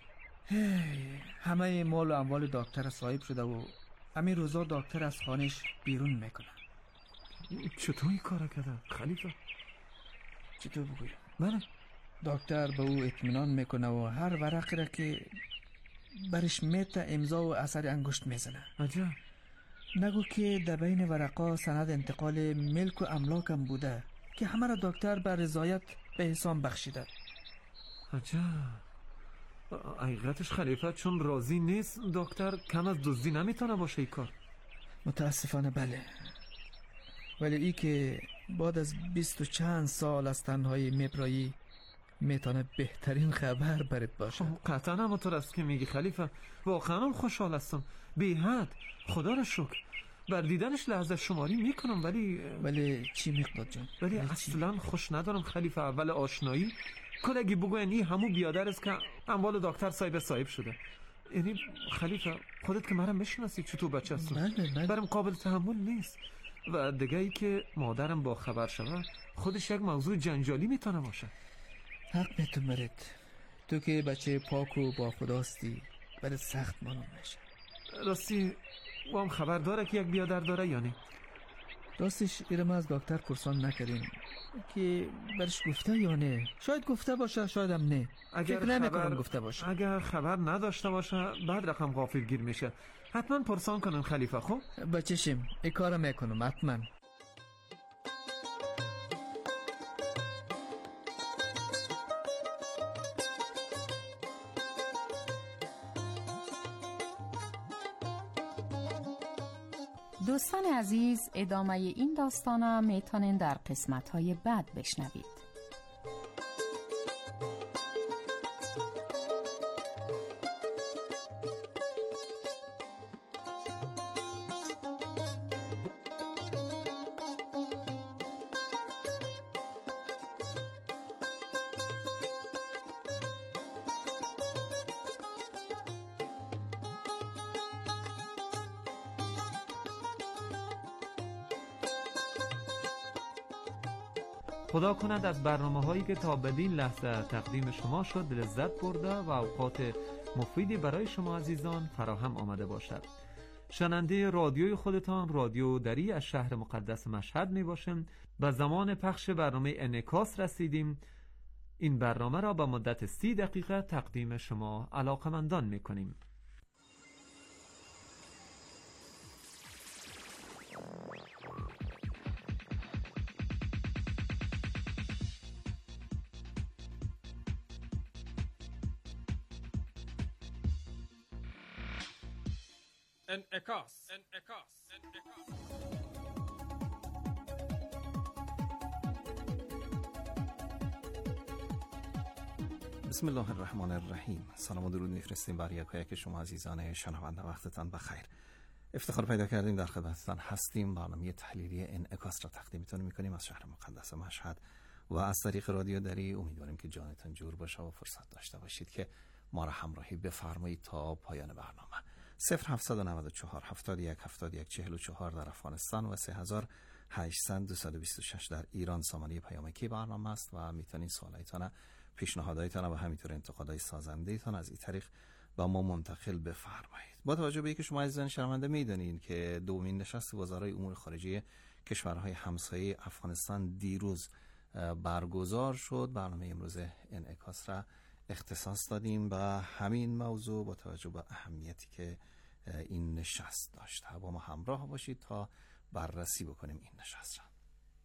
همه مال و اموال دکتر صاحب شده و همین روزا دکتر از خانش بیرون میکنه. چطور این کار کرده خلیفه؟ چطور بگویم؟ بله، دکتر به او اطمینان میکنه و هر ورقی را که برش میته امضا و اثر انگشت میزنه. عجب. نگو که در بین ورقا سند انتقال ملک و املاکم بوده که همه را دکتر بر رضایت به حسام بخشیده. عجب. حقیقتش خلیفه چون راضی نیست دکتر کم از دزدی نمیتونه باشه ای کار. متاسفانه بله، ولی ای که بعد از بیست و چند سال از تنهایی مبرایی میتونه بهترین خبر برات باشه. قطعا همونطور است که میگی خلیفه. واقعا خوشحال هستم بی حد، خدا را شکر. بر دیدنش لحظه شماری میکنم، ولی ولی چی مقداد جان؟ ولی اصلا خوش ندارم خلیفه. اول آشنایی کلگی بگوین این همون بیادر است که اموال دکتر صاحب صاحب شده. یعنی خلیفه خودت که مرا میشناسی چطور بچه هستم. بله بله. برم قابل تحمل نیست. و دیگه ای که مادرم با خبر شود خودش یک موضوع جنجالی میتونه باشه. حق به تو مرد، تو که بچه پاک و با خداستی برای سخت مانون میشه. راستی او هم خبر داره که یک بیادر داره یا نه؟ راستش ایرم از دکتر پرسان نکردیم که برش گفته یا نه. شاید گفته باشه، شاید هم نه. اگر فکر نمیکنم خبر... گفته باشه. اگر خبر نداشته باشه بعد رقم غافل گیر میشه. حتما پرسان کنن خلیفه. خب بچشیم ای کارو میکنم حتما. دوستان عزیز، ادامه این داستانم میتونین در قسمت‌های بعد بشنوید. خدا کند از برنامه هایی که تا بدین لحظه تقدیم شما شد لذت برده و اوقات مفیدی برای شما عزیزان فراهم آمده باشد. شنونده رادیوی خودتان رادیو دری از شهر مقدس مشهد می باشیم. به زمان پخش برنامه انعکاس رسیدیم. این برنامه را به مدت سی دقیقه تقدیم شما علاقمندان می کنیم. انعکاس انعکاس بسم الله الرحمن الرحیم. سلام و درود میفرستیم بر یک و یک شما عزیزان شنونده. وقتتان بخیر. افتخار پیدا کردیم در خدمتتان هستیم. برنامه تحلیلی انعکاس را تقدیمتون میکنیم از شهر مقدس مشهد و از طریق رادیو دری. امیدواریم که جانتان جور باشه و فرصت داشته باشید که ما را همراهی بفرمایید تا پایان برنامه. صفر هفتصد و نود و چهار هفتاد و یک هفتاد و یک چهل و چهار در افغانستان و سه هزار و هشتصد دویست و بیست و شش در ایران سامانه پیامکی برنامه است و میتونید سوالایتان، پیشنهاداتتان و همینطور انتقادهای سازنده‌تان از این طریق با ما منتقل بفرمایید. با توجه به اینکه شما عزیزان شنونده میدونید که دومین نشست وزرای امور خارجه کشورهای همسایه افغانستان دیروز برگزار شد. برنامه امروز انعکاس را اختصاص دادیم به همین موضوع با توجه به اهمیتی که این نشست داشته. با ما همراه باشید تا بررسی بکنیم این نشست را.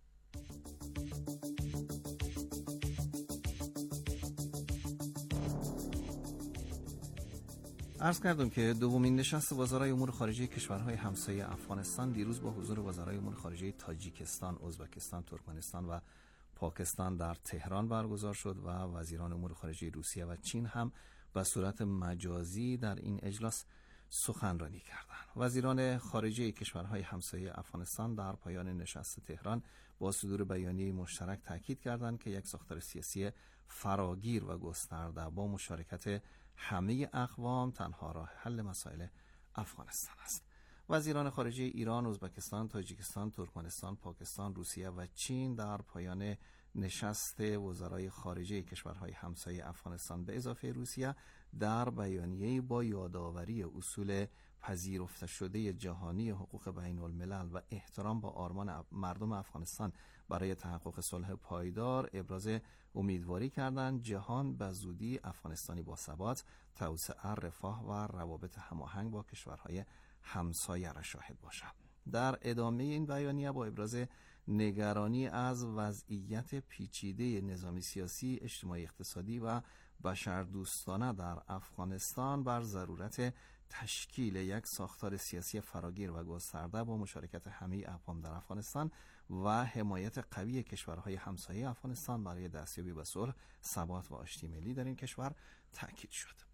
عرض کردم که دومین نشست وزرای امور خارجه کشورهای همسایه افغانستان دیروز با حضور وزرای امور خارجه تاجیکستان، ازبکستان، ترکمنستان و پاکستان در تهران برگزار شد و وزیران امور خارجه روسیه و چین هم به صورت مجازی در این اجلاس سخنرانی کردند. وزیران خارجه کشورهای همسایه افغانستان در پایان نشست تهران با صدور بیانیه مشترک تاکید کردند که یک ساختار سیاسی فراگیر و گسترده با مشارکت همه اقوام تنها راه حل مسائل افغانستان است. وزیران خارجه ایران، ازبکستان، تاجیکستان، ترکمنستان، پاکستان، روسیه و چین در پایان نشست وزرای خارجه کشورهای همسایه افغانستان به اضافه روسیه در بیانیه‌ای با یادآوری اصول پذیرفته شده جهانی حقوق بین الملل و احترام با آرمان مردم افغانستان برای تحقق صلح پایدار ابراز امیدواری کردند جهان به زودی افغانستانی با ثبات، توسعه، رفاه و روابط هماهنگ با کشورهای همسایه را شاهد باشد. در ادامه این بیانیه با ابراز نگرانی از وضعیت پیچیده نظامی سیاسی، اجتماعی، اقتصادی و بشردوستانه در افغانستان بر ضرورت تشکیل یک ساختار سیاسی فراگیر و گسترده با مشارکت همه اقوام در افغانستان و حمایت قوی کشورهای همسایه افغانستان برای دستیابی به صلح، ثبات و آشتی ملی در این کشور تاکید شد.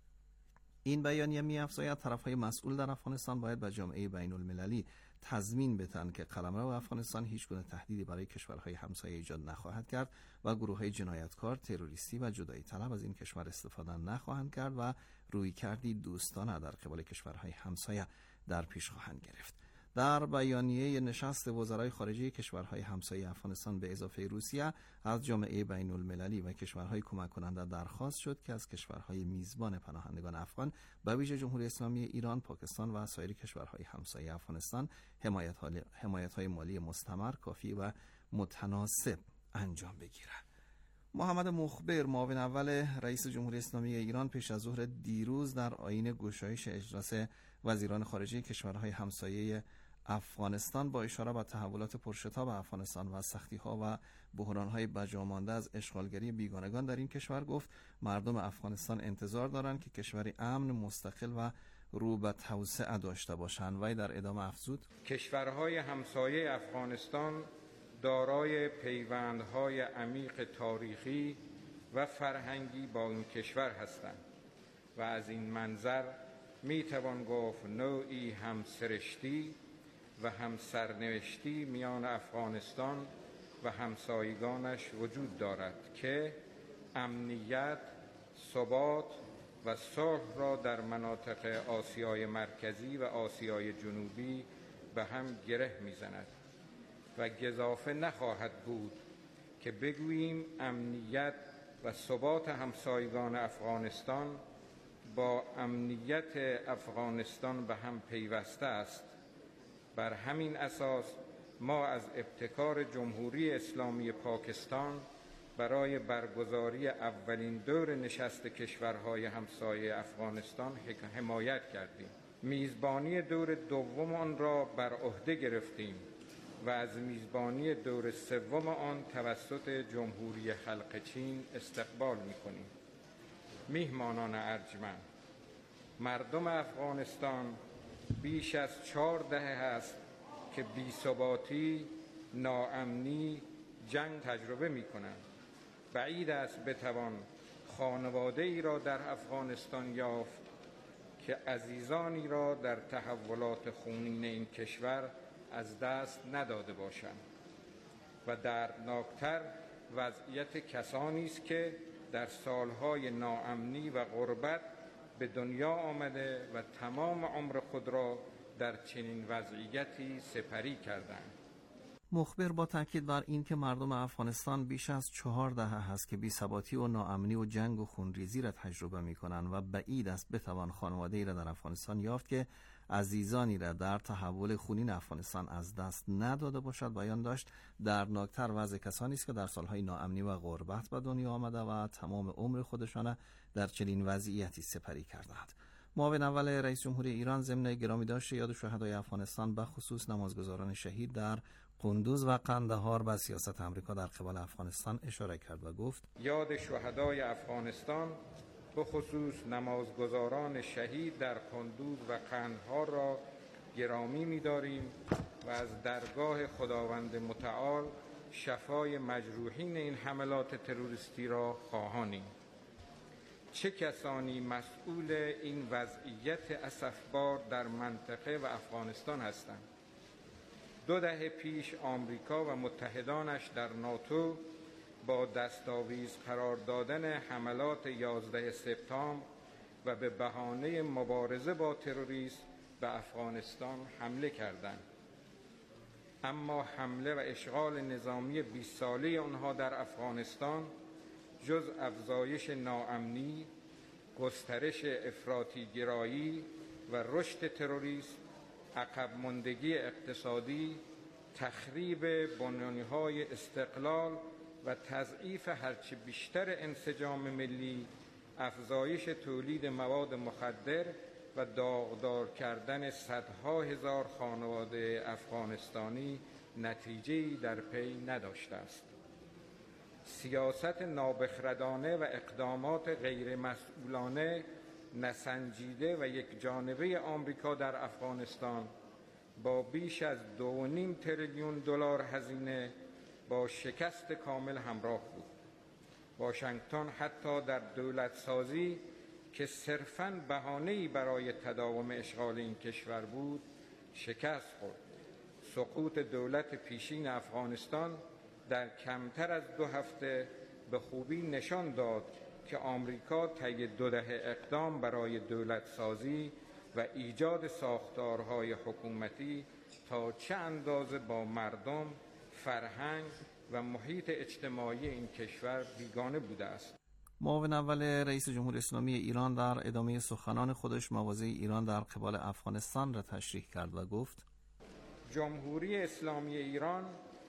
این بیانیه می‌افزاید طرف‌های مسئول در افغانستان باید به جامعه بین المللی تضمین بدهند که قلمرو افغانستان هیچ گونه تهدیدی برای کشورهای همسایه ایجاد نخواهد کرد و گروه‌های جنایتکار، تروریستی و جدایی طلب از این کشور استفاده نخواهند کرد و رویکردی دوستانه در قبال کشورهای همسایه در پیش خواهند گرفت. در بیانیه نشست وزرای خارجه کشورهای همسایه افغانستان به اضافه روسیه از جامعه بین المللی و کشورهای کمک کننده درخواست شد که از کشورهای میزبان پناهندگان افغان به ویژه جمهوری اسلامی ایران، پاکستان و سایر کشورهای همسایه افغانستان حمایت‌های مالی مستمر، کافی و متناسب انجام بگیرد. محمد مخبر، معاون اول رئیس جمهوری اسلامی ایران، پیش از ظهر دیروز در آیین گشایش اجلاس وزیران خارجه کشورهای همسایه افغانستان با اشاره به تحولات پرشتاب افغانستان و سختی‌ها و بحران‌های بجامانده از اشغالگری بیگانگان در این کشور گفت مردم افغانستان انتظار دارند که کشوری امن، مستقل و رو به توسعه داشته باشند. وی در ادامه افزود: کشورهای همسایه افغانستان دارای پیوندهای عمیق تاریخی و فرهنگی با این کشور هستند و از این منظر می توان گفت نوعی همسرشتی و همسرنوشتی میان افغانستان و همسایگانش وجود دارد که امنیت، ثبات و صلح را در مناطق آسیای مرکزی و آسیای جنوبی به هم گره میزند و گزافه نخواهد بود که بگوییم امنیت و ثبات همسایگان افغانستان با امنیت افغانستان به هم پیوسته است. بر همین اساس ما از ابتکار جمهوری اسلامی پاکستان برای برگزاری اولین دور نشست کشورهای همسایه افغانستان حمایت کردیم. میزبانی دور دوم آن را بر عهده گرفتیم و از میزبانی دور سوم آن توسط جمهوری خلق چین استقبال می‌کنیم. میهمانان ارجمند، مردم افغانستان بیش از چهار دهه است که بی‌ثباتی، ناامنی، جنگ تجربه می‌کنند. بعید است بتوان خانواده ای را در افغانستان یافت که عزیزانی را در تحولات خونین این کشور از دست نداده باشند و دردناکتر وضعیت کسانی است که در سالهای ناامنی و غربت به دنیا آمده و تمام عمر خود را در چنین وضعیتی سپری کردند. مخبر با تاکید بر این که مردم افغانستان بیش از چهار دهه است که بی‌ثباتی و ناامنی و جنگ و خونریزی را تجربه می‌کنند و بعید است بتوان خانواده‌ای را در افغانستان یافت که عزیزانی را در تحول خونین افغانستان از دست نداده باشد. بیان داشت دردناکتر وضع کسانی است که در سالهای ناامنی و غربت به دنیا آمده و تمام عمر خودشان در چنین وضعیتی سپری کردند. معاون اول رئیس جمهوری ایران ضمن گرامی داشت یاد شهدای افغانستان به خصوص نمازگزاران شهید در قندوز و قندهار به سیاست آمریکا در قبال افغانستان اشاره کرد و گفت یاد شهدای افغانستان به خصوص نمازگزاران شهید در قندوز و قندهار را گرامی می‌داریم و از درگاه خداوند متعال شفای مجروحین این حملات تروریستی را خواهانیم. چه کسانی مسئول این وضعیت اسفبار در منطقه و افغانستان هستند؟ دو دهه پیش آمریکا و متحدانش در ناتو با دستاویز قرار دادن حملات یازده سپتامبر و به بهانه مبارزه با تروریسم به افغانستان حمله کردند. اما حمله و اشغال نظامی بیست ساله آنها در افغانستان جز افزایش ناامنی، گسترش افراطی گرایی و رشد تروریسم، عقب ماندگی اقتصادی، تخریب بنیانهای استقلال و تضعیف هرچه بیشتر انسجام ملی، افزایش تولید مواد مخدر و داغدار کردن صدها هزار خانواده افغانستانی نتیجه‌ای در پی نداشته است. سیاست نابخردانه و اقدامات غیر مسئولانه، نسنجیده و یک جانبه آمریکا در افغانستان با بیش از دو و نیم تریلیون دلار هزینه با شکست کامل همراه بود. واشنگتن حتی در دولتسازی که صرفاً بهانه‌ای برای تداوم اشغال این کشور بود شکست خورد. سقوط دولت پیشین افغانستان در کمتر از دو هفته به خوبی نشان داد که آمریکا طی دو دهه اقدام برای دولتسازی و ایجاد ساختارهای حکومتی تا چه اندازه با مردم، فرهنگ و محیط اجتماعی این کشور بیگانه بوده است. معاون اول رئیس جمهوری اسلامی ایران در ادامه سخنان خودش مواضع ایران در قبال افغانستان را تشریح کرد و گفت جمهوری اسلامی ایران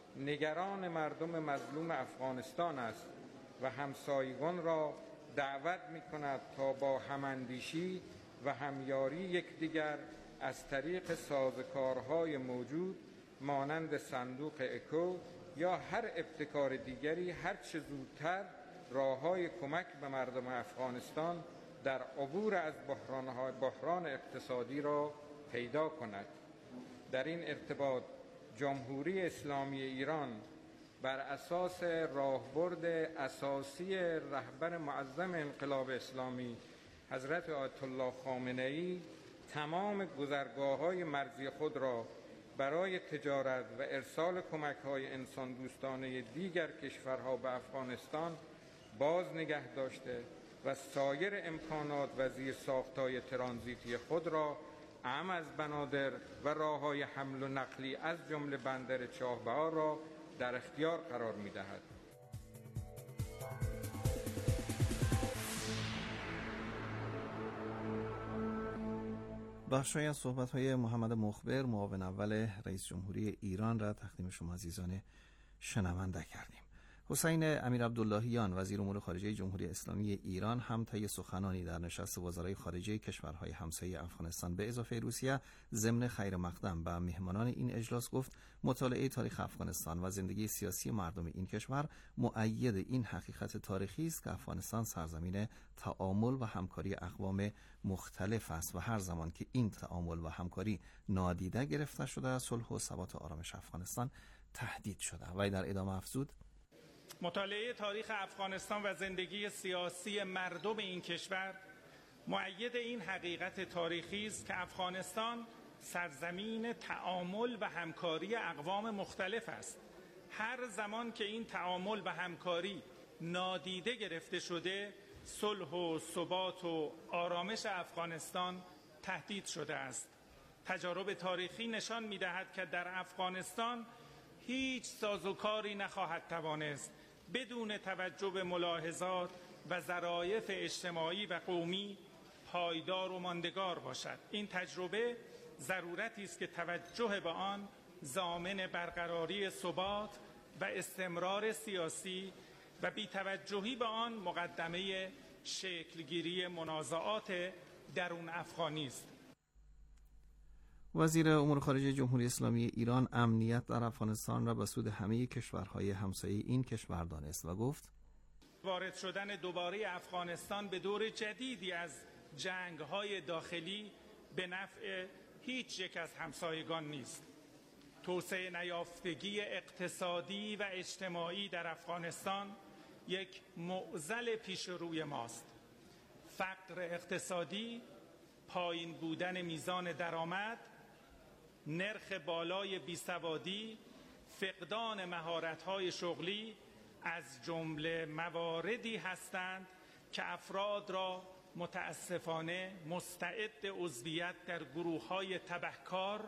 نگران مردم مظلوم افغانستان است و همسایگان را دعوت می‌کند تا با هماندیشی و همیاری یکدیگر از طریق سازوکارهای موجود مانند صندوق اکو یا هر ابتکار دیگری هر چه زودتر راه‌های کمک به مردم افغانستان در عبور از بحران‌های بحران اقتصادی را پیدا کند. در این ارتباط جمهوری اسلامی ایران بر اساس راهبرد اساسی رهبر معظم انقلاب اسلامی حضرت آیت الله خامنه‌ای تمام گذرگاه‌های مرزی خود را برای تجارت و ارسال کمک‌های انسان دوستانه دیگر کشورها به افغانستان باز نگه داشته و سایر امکانات و زیرساخت‌های ترانزیتی خود را اعم از بنادر و راه‌های حمل و نقلی از جمله بندر چابهار را در اختیار قرار می‌دهد. بخشی از صحبت‌های محمد مخبر معاون اول رئیس جمهوری ایران را تقدیم شما عزیزان شنونده کردیم. حسین امیرعبداللهیان وزیر امور خارجه جمهوری اسلامی ایران هم طی سخنانی در نشست وزرای خارجه کشورهای همسایه افغانستان به اضافه روسیه ضمن خیر مقدم به مهمانان این اجلاس گفت مطالعه تاریخ افغانستان و زندگی سیاسی مردم این کشور مؤید این حقیقت تاریخی است که افغانستان سرزمین تعامل و همکاری اقوام مختلف است و هر زمان که این تعامل و همکاری نادیده گرفته شده صلح و ثبات و آرامش افغانستان تهدید شده. و در ادامه افزود مطالعه تاریخ افغانستان و زندگی سیاسی مردم این کشور مؤید این حقیقت تاریخی است که افغانستان سرزمین تعامل و همکاری اقوام مختلف است. هر زمان که این تعامل و همکاری نادیده گرفته شده صلح و ثبات و آرامش افغانستان تهدید شده است. تجارب تاریخی نشان می‌دهد که در افغانستان هیچ سازوکاری نخواهد توانست بدون توجه به ملاحظات و ظرافت اجتماعی و قومی پایدار و ماندگار باشد. این تجربه ضرورتی است که توجه به آن ضامن برقراری ثبات و استمرار سیاسی و بی‌توجهی به آن مقدمه شکلگیری منازعات درون افغانی است. وزیر امور خارجه جمهوری اسلامی ایران امنیت در افغانستان را به سود همه کشورهای همسایه این کشور دانست و گفت وارد شدن دوباره افغانستان به دور جدیدی از جنگ‌های داخلی به نفع هیچ یک از همسایگان نیست. توسعه نیافتگی اقتصادی و اجتماعی در افغانستان یک معضل پیش روی ماست. فقر اقتصادی، پایین بودن میزان درآمد، نرخ بالای بیسوادی، فقدان مهارت‌های شغلی از جمله مواردی هستند که افراد را متاسفانه مستعد عضویت در گروه‌های تبهکار،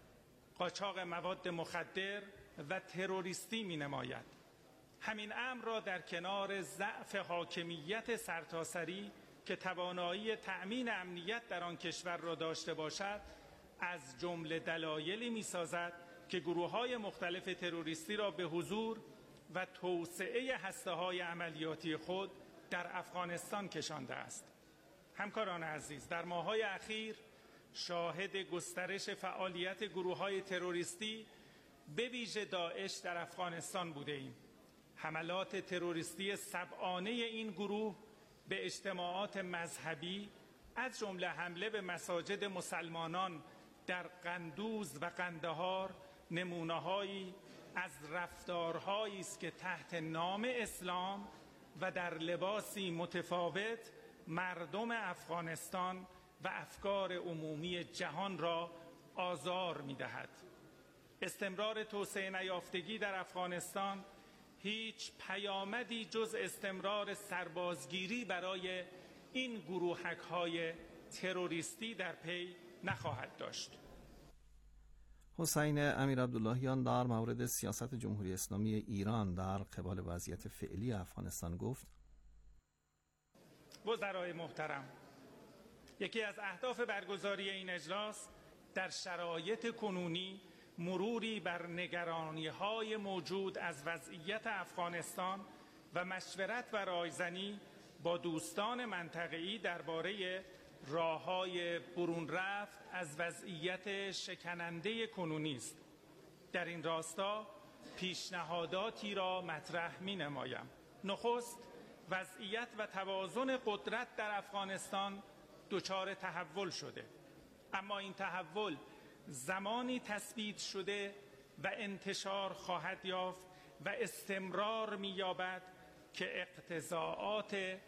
قاچاق مواد مخدر و تروریستی می‌نماید. همین امر را در کنار ضعف حاکمیت سرتاسری که توانایی تأمین امنیت در آن کشور را داشته باشد از جمله دلایلی می‌سازد که گروه‌های مختلف تروریستی را به حضور و توسعه هسته‌های عملیاتی خود در افغانستان کشانده است. همکاران عزیز، در ماه‌های اخیر شاهد گسترش فعالیت گروه‌های تروریستی به ویژه داعش در افغانستان بوده‌ایم. حملات تروریستی سبعانه این گروه به اجتماعات مذهبی از جمله حمله به مساجد مسلمانان در قندوز و قندهار نمونه‌هایی از رفتارهایی است که تحت نام اسلام و در لباسی متفاوت مردم افغانستان و افکار عمومی جهان را آزار می‌دهد. استمرار توسعه نیافتگی در افغانستان هیچ پیامدی جز استمرار سربازگیری برای این گروهک‌های تروریستی در پی نخواهد داشت. حسین امیر عبداللهیان در مورد سیاست جمهوری اسلامی ایران در قبال وضعیت فعلی افغانستان گفت: وزرای محترم، یکی از اهداف برگزاری این اجلاس در شرایط کنونی مروری بر نگرانی‌های موجود از وضعیت افغانستان و مشورت و رایزنی با دوستان منطقه‌ای درباره راه‌های برون رفت از وضعیت شکننده کنونی است. در این راستا پیشنهاداتی را مطرح می‌نمایم. نخست، وضعیت و توازن قدرت در افغانستان دچار تحول شده، اما این تحول زمانی تثبیت شده و انتشار خواهد یافت و استمرار می‌یابد که اقتضاعات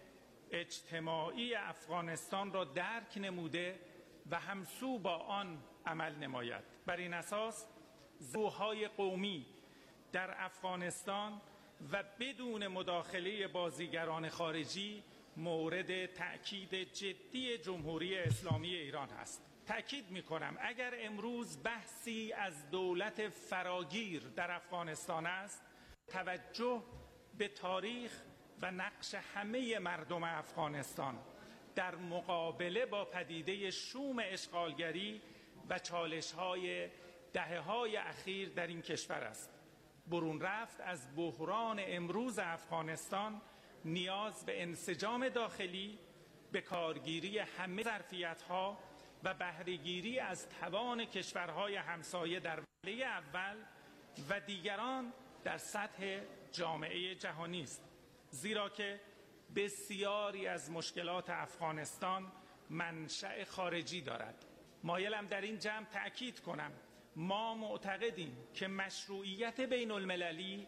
اجتماعی افغانستان را درک نموده و همسو با آن عمل نماید. بر این اساس گروه‌های قومی در افغانستان و بدون مداخله بازیگران خارجی مورد تأکید جدی جمهوری اسلامی ایران است. تأکید می‌کنم اگر امروز بحثی از دولت فراگیر در افغانستان است، توجه به تاریخ و نقش همه مردم افغانستان در مقابله با پدیده شوم اشغالگری و چالش‌های دهه‌های اخیر در این کشور است. برون رفت از بحران امروز افغانستان نیاز به انسجام داخلی، به کارگیری همه ظرفیت‌ها و بهره‌گیری از توان کشورهای همسایه در وهله اول و دیگران در سطح جامعه جهانی است، زیرا که بسیاری از مشکلات افغانستان منشأ خارجی دارد. مایلم در این جمع تأکید کنم ما معتقدیم که مشروعیت بین المللی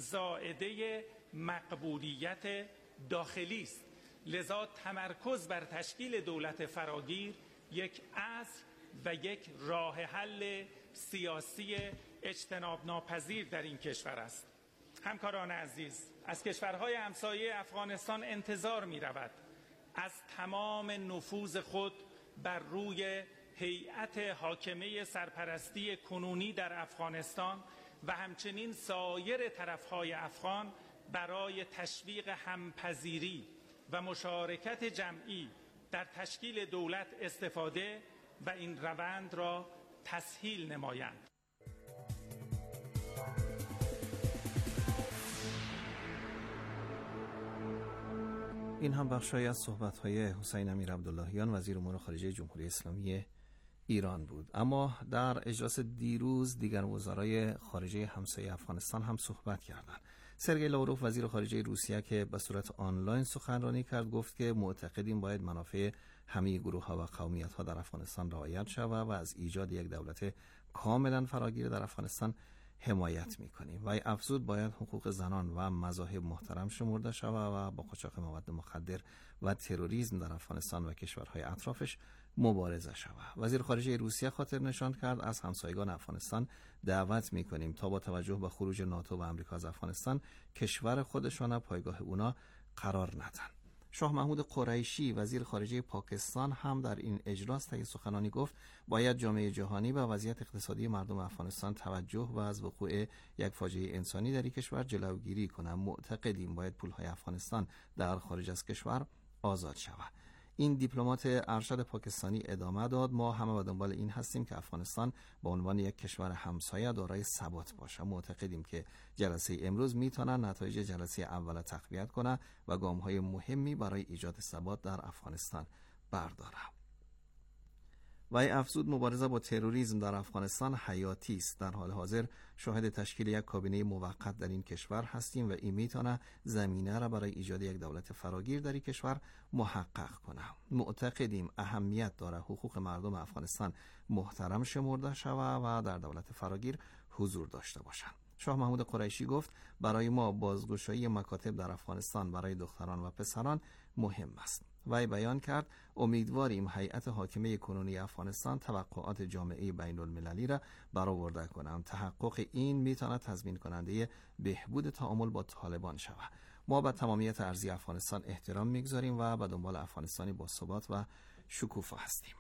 زائده مقبولیت داخلی است، لذا تمرکز بر تشکیل دولت فراگیر یک اصل و یک راه حل سیاسی اجتناب ناپذیر در این کشور است. همکاران عزیز، از کشورهای همسایه افغانستان انتظار می رود از تمام نفوذ خود بر روی هیئت حاکمه سرپرستی کنونی در افغانستان و همچنین سایر طرفهای افغان برای تشویق همپذیری و مشارکت جمعی در تشکیل دولت استفاده و این روند را تسهیل نمایند. این هم بخشی از صحبت‌های حسین امیر عبداللهیان وزیر امور خارجه جمهوری اسلامی ایران بود. اما در اجلاس دیروز دیگر وزرای خارجه همسایه افغانستان هم صحبت کردند. سرگئی لاوروف وزیر خارجه روسیه که به صورت آنلاین سخنرانی کرد گفت که معتقدیم باید منافع همه گروه‌ها و قومیت‌ها در افغانستان رعایت شود و از ایجاد یک دولت کاملا فراگیر در افغانستان حمایت می‌کنیم. و افزود باید حقوق زنان و مذاهب محترم شمرده شود و با قاچاق مواد مخدر و تروریسم در افغانستان و کشورهای اطرافش مبارزه شود. وزیر خارجه روسیه خاطر نشان کرد از همسایگان افغانستان دعوت می‌کنیم تا با توجه به خروج ناتو و آمریکا از افغانستان کشور خودشان پایگاه اونا قرار ندن. شاه محمود قریشی وزیر خارجه پاکستان هم در این اجلاس طی سخنرانی گفت باید جامعه جهانی به وضعیت اقتصادی مردم افغانستان توجه و از وقوع یک فاجعه انسانی در این کشور جلوگیری کنند. معتقدیم باید پولهای افغانستان در خارج از کشور آزاد شود. این دیپلمات ارشد پاکستانی ادامه داد ما همه به دنبال این هستیم که افغانستان به عنوان یک کشور همسایه دارای ثبات باشه. معتقدیم که جلسه امروز میتونه نتایج جلسه اول تقویت کنه و گام‌های مهمی برای ایجاد ثبات در افغانستان برداره. و افزود مبارزه با تروریسم در افغانستان حیاتی است. در حال حاضر شاهد تشکیل یک کابینه موقت در این کشور هستیم و این میتونه زمینه را برای ایجاد یک دولت فراگیر در این کشور محقق کنه. معتقدیم اهمیت داره حقوق مردم افغانستان محترم شمرده شود و در دولت فراگیر حضور داشته باشند. شاه محمود قریشی گفت برای ما بازگشایی مکاتب در افغانستان برای دختران و پسران مهم است. وی بیان کرد امیدواریم هیئت حاکمه کنونی افغانستان توقعات جامعه بین المللی را برآورده کنند. تحقق این میتواند تضمین کننده بهبود تعامل با طالبان شود. ما به تمامیت ارضی افغانستان احترام میگذاریم و به دنبال افغانستانی با ثبات و شکوفا هستیم.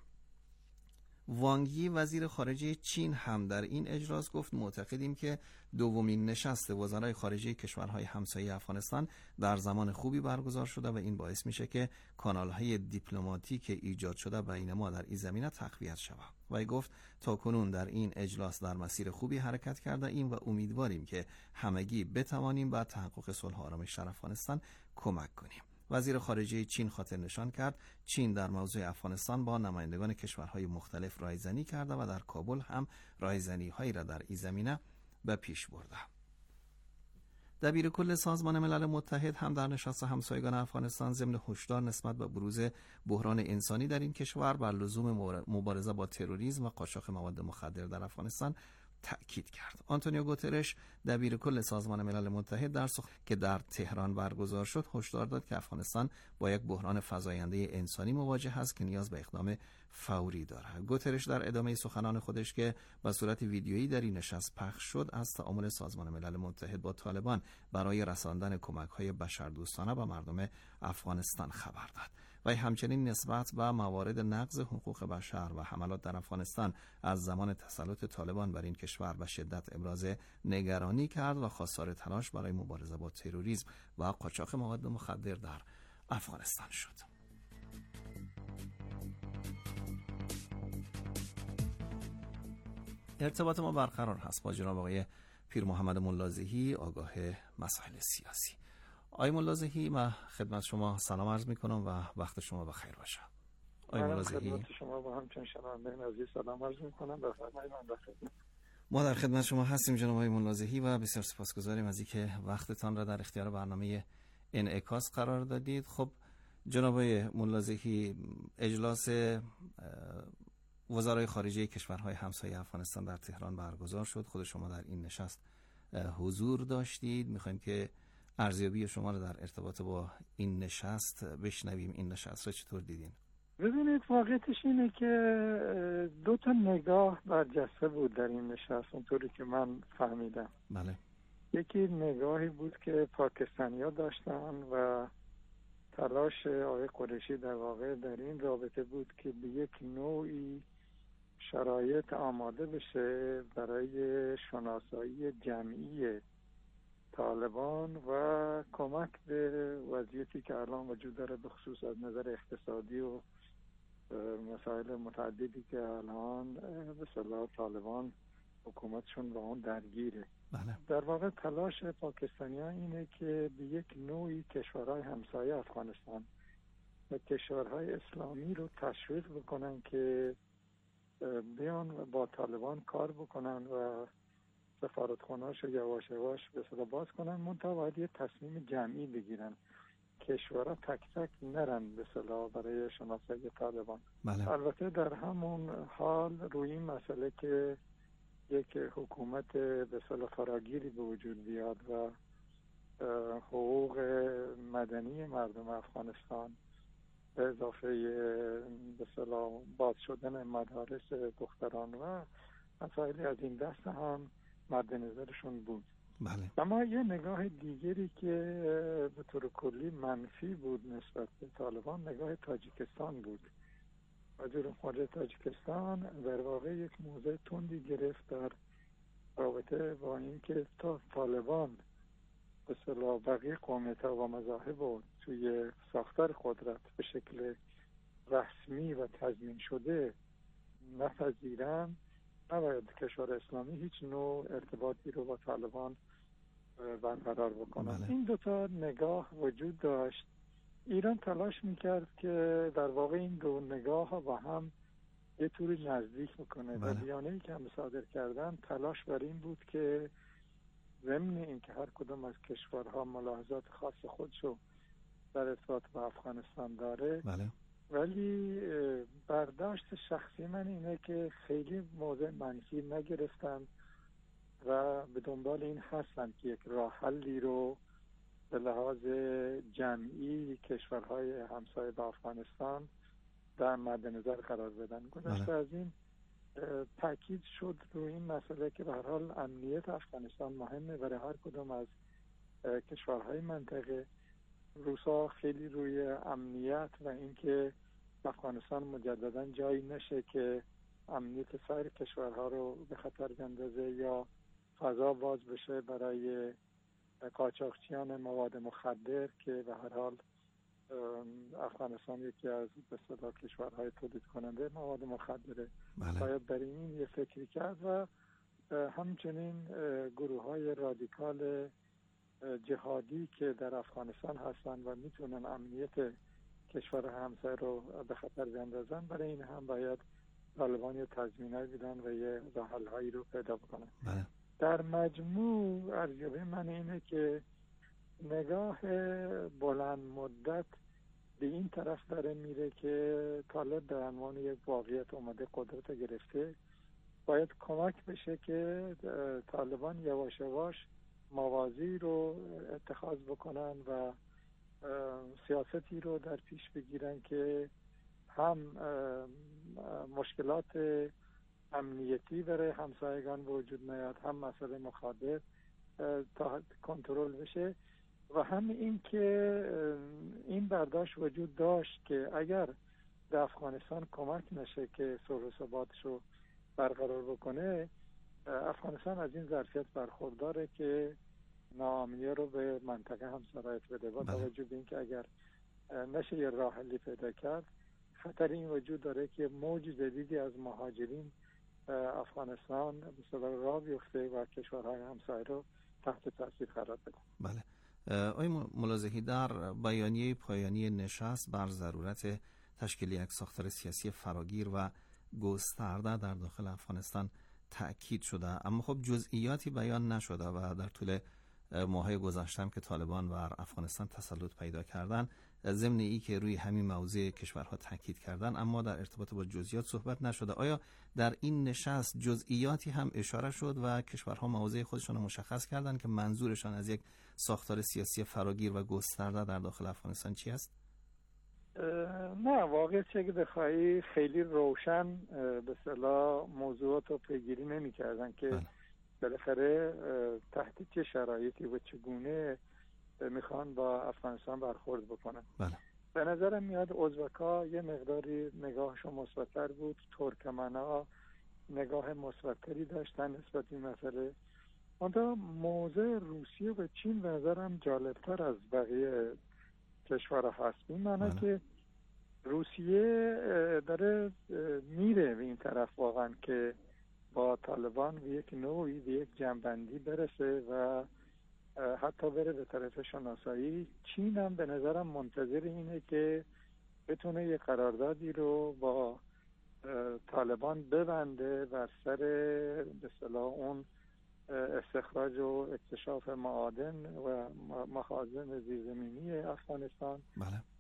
وانگ یی وزیر خارجه چین هم در این اجلاس گفت معتقدیم که دومین نشست وزرای خارجه کشورهای همسایه افغانستان در زمان خوبی برگزار شده و این باعث میشه که کانالهای دیپلماتیک ایجاد شده بین ما در این زمینه تقویت شود. و گفت تاکنون در این اجلاس در مسیر خوبی حرکت کرده ایم و امیدواریم که همگی بتوانیم به تحقق صلح و آرامش در افغانستان کمک کنیم. وزیر خارجه چین خاطر نشان کرد چین در موضوع افغانستان با نمایندگان کشورهای مختلف رایزنی کرده و در کابل هم رایزنی‌هایی را در این زمینه به پیش برده. دبیر کل سازمان ملل متحد هم در نشست همسایگان افغانستان ضمن هشدار نسبت به بروز بحران انسانی در این کشور بر لزوم مبارزه با تروریسم و قاچاق مواد مخدر در افغانستان تأکید کرد. آنتونیو گوترش دبیر کل سازمان ملل متحد در سخن که در تهران برگزار شد هشدار داد که افغانستان با یک بحران فزاینده انسانی مواجه است که نیاز به اقدام فوری دارد. گوترش در ادامه سخنان خودش که به صورت ویدیویی در این نشست پخش شد از تعامل سازمان ملل متحد با طالبان برای رساندن کمک‌های بشردوستانه به مردم افغانستان خبر داد. و همچنین نسبت به موارد نقض حقوق بشر و حملات در افغانستان از زمان تسلط طالبان بر این کشور به شدت ابراز نگرانی کرد و خواستار تلاش برای مبارزه با تروریسم و قاچاق مواد مخدر در افغانستان شد. ارتباط ما برقرار هست با جناب آقای پیر محمد ملازحی آگاه مسائل سیاسی. آقای ملازحی من خدمت شما سلام عرض می کنم و وقت شما بخیر باشه. آقای ملازحی خدمت شما با همچنین شنوندگان عزیز سلام عرض می کنم. بفرمایید من در خدمت. ما در خدمت شما هستیم جناب آقای ملازحی و بسیار سپاسگزاریم از اینکه وقتتان را در اختیار برنامه انعکاس قرار دادید. خب جناب آقای ملازحی اجلاس وزرای خارجه کشورهای همسایه افغانستان در تهران برگزار شد. خود شما در این نشست حضور داشتید. میخوایم که ارزیابی شما رو در ارتباط با این نشست بشنویم. این نشست رو چطور دیدین؟ ببینید واقعیتش اینه که دو تا نگاه برجسته بود در این نشست اونطوری که من فهمیدم. بله. یکی نگاهی بود که پاکستانی‌ها داشتن و تلاش آقای قریشی در واقع در این رابطه بود که به یک نوعی شرایط آماده بشه برای شناسایی جمعی طالبان و کمک به وضعیتی که الان وجود داره به خصوص از نظر اقتصادی و مسائل متعددی که الان به اصطلاح طالبان حکومتشون با اون درگیره. بله. در واقع تلاش پاکستانی‌ها اینه که به یک نوعی کشورهای همسایه افغانستان و کشورهای اسلامی رو تشویق بکنن که بیان با طالبان کار بکنن و سفارتخونه‌اش رو یواش یواش به اصطلاح باز کنن، منتها باید یه تصمیم جمعی بگیرن، کشورها تک تک نرن به اصطلاح برای شناسایی طالبان. بله. البته در همون حال روی این مسئله که یک حکومت به اصطلاح فراگیری به وجود بیاد و حقوق مدنی مردم افغانستان به اضافه به اصطلاح باز شدن مدارس دختران و مسائلی از این دست هم مد نظرشون بود. بله. اما یه نگاه دیگری که به طور کلی منفی بود نسبت به طالبان نگاه تاجیکستان بود. وزیر خارجه تاجیکستان در واقع یک موضع تندی گرفت در رابطه با اینکه تا طالبان به اصطلاح بقیه قومیت‌ها و مذاهب رو توی ساختار قدرت به شکل رسمی و تضمین شده نپذیرن، نباید کشور اسلامی هیچ نوع ارتباطی رو با طالبان برقرار بکنن. بله. این دوتا نگاه وجود داشت. ایران تلاش میکرد که در واقع این دو نگاه ها با هم یه طوری نزدیک بکنه. بله. و بیانیه‌ای که هم صادر کردن تلاش بر این بود که ضمن این که هر کدوم از کشورها ملاحظات خاص خودشو در ارتباط با افغانستان داره، بله. ولی برداشت شخصی من اینه که خیلی موضع منفی نگرفتن و به دنبال این هستن که یک راه حلی رو به لحاظ جمعی کشورهای همسایه با افغانستان در مد نظر قرار بدن. گذشته از این تاکید شد روی این مسئله که به هر حال امنیت افغانستان مهمه برای هر کدوم از کشورهای منطقه. روسا خیلی روی امنیت و اینکه افغانستان مجددا جایی نشه که امنیت سایر کشورها رو به خطر بندازه یا فضا باز بشه برای قاچاقچیان مواد مخدر که به هر حال افغانستان یکی از به اصطلاح کشورهای تولید کننده مواد مخدره. بله. باید برای این یه فکری کرد و همچنین گروه های رادیکال جهادی که در افغانستان هستن و میتونن امنیت کشور همسایه رو به خطر بیندازن، برای این هم باید طالبان یه تضمینایی بدن و یه راه حل‌هایی رو پیدا بکنن. بله. در مجموع ارزیابی من اینه که نگاه بلند مدت به این طرف داره میره که طالب به عنوان یک واقعیت اومده قدرت گرفته، باید کمک بشه که طالبان یواش یواش موازی رو اتخاذ بکنن و سیاستی رو در پیش بگیرن که هم مشکلات امنیتی برای همسایگان وجود نیاد، هم مسئله مخادر تا کنترل بشه و هم این که این برداشت وجود داشت که اگر به افغانستان کمک نشه که صلح و ثباتش رو برقرار بکنه، افغانستان از این ظرفیت برخورداره که ناامنیه رو به منطقه هم سرایت بده. با توجه به اینکه اگر نشه یه راه حلی پیدا کرد، خطر این وجود داره که موج جدیدی از مهاجرین افغانستان به اصطلاح راه بیفته و کشورهای همسایه رو تحت تاثیر قرار بده. بله. آقای ملازحی، در بیانیه پایانی نشست بر ضرورت تشکیل یک ساختار سیاسی فراگیر و گسترده در داخل افغانستان تأکید شده، اما خب جزئیاتی بیان نشده و در طول ماهای گذشته هم که طالبان بر افغانستان تسلط پیدا کردن، ضمن ای که روی همین موضوع کشورها تاکید کردن، اما در ارتباط با جزئیات صحبت نشده. آیا در این نشست جزئیاتی هم اشاره شد و کشورها موضع خودشان رو مشخص کردن که منظورشان از یک ساختار سیاسی فراگیر و گسترده در داخل افغانستان چی است؟ نه، واقعیت چه که بخوایی خیلی روشن به اصطلاح موضوعات رو پیگیری نمی کردن که بله. بالاخره تحت چه شرایطی و چگونه میخوان با افغانستان برخورد بکنن. بله. به نظرم میاد ازبک‌ها یه مقداری نگاهشون مثبت‌تر بود، ترکمن‌ها نگاه مثبت‌تری داشتن نسبت این مسئله. اونجا موضع روسیه و چین به نظرم جالبتر از بقیه کشورها هست. این معنی که روسیه داره میره به این طرف واقعا که با طالبان به یک نوعی به یک جنبندی برسه و حتی بره به طرف شناسایی. چین هم به نظرم منتظر اینه که بتونه یک قراردادی رو با طالبان ببنده بر سر به اصطلاح اون استخراج و اکتشاف معادن و مخازن زیرزمینی افغانستان. بله.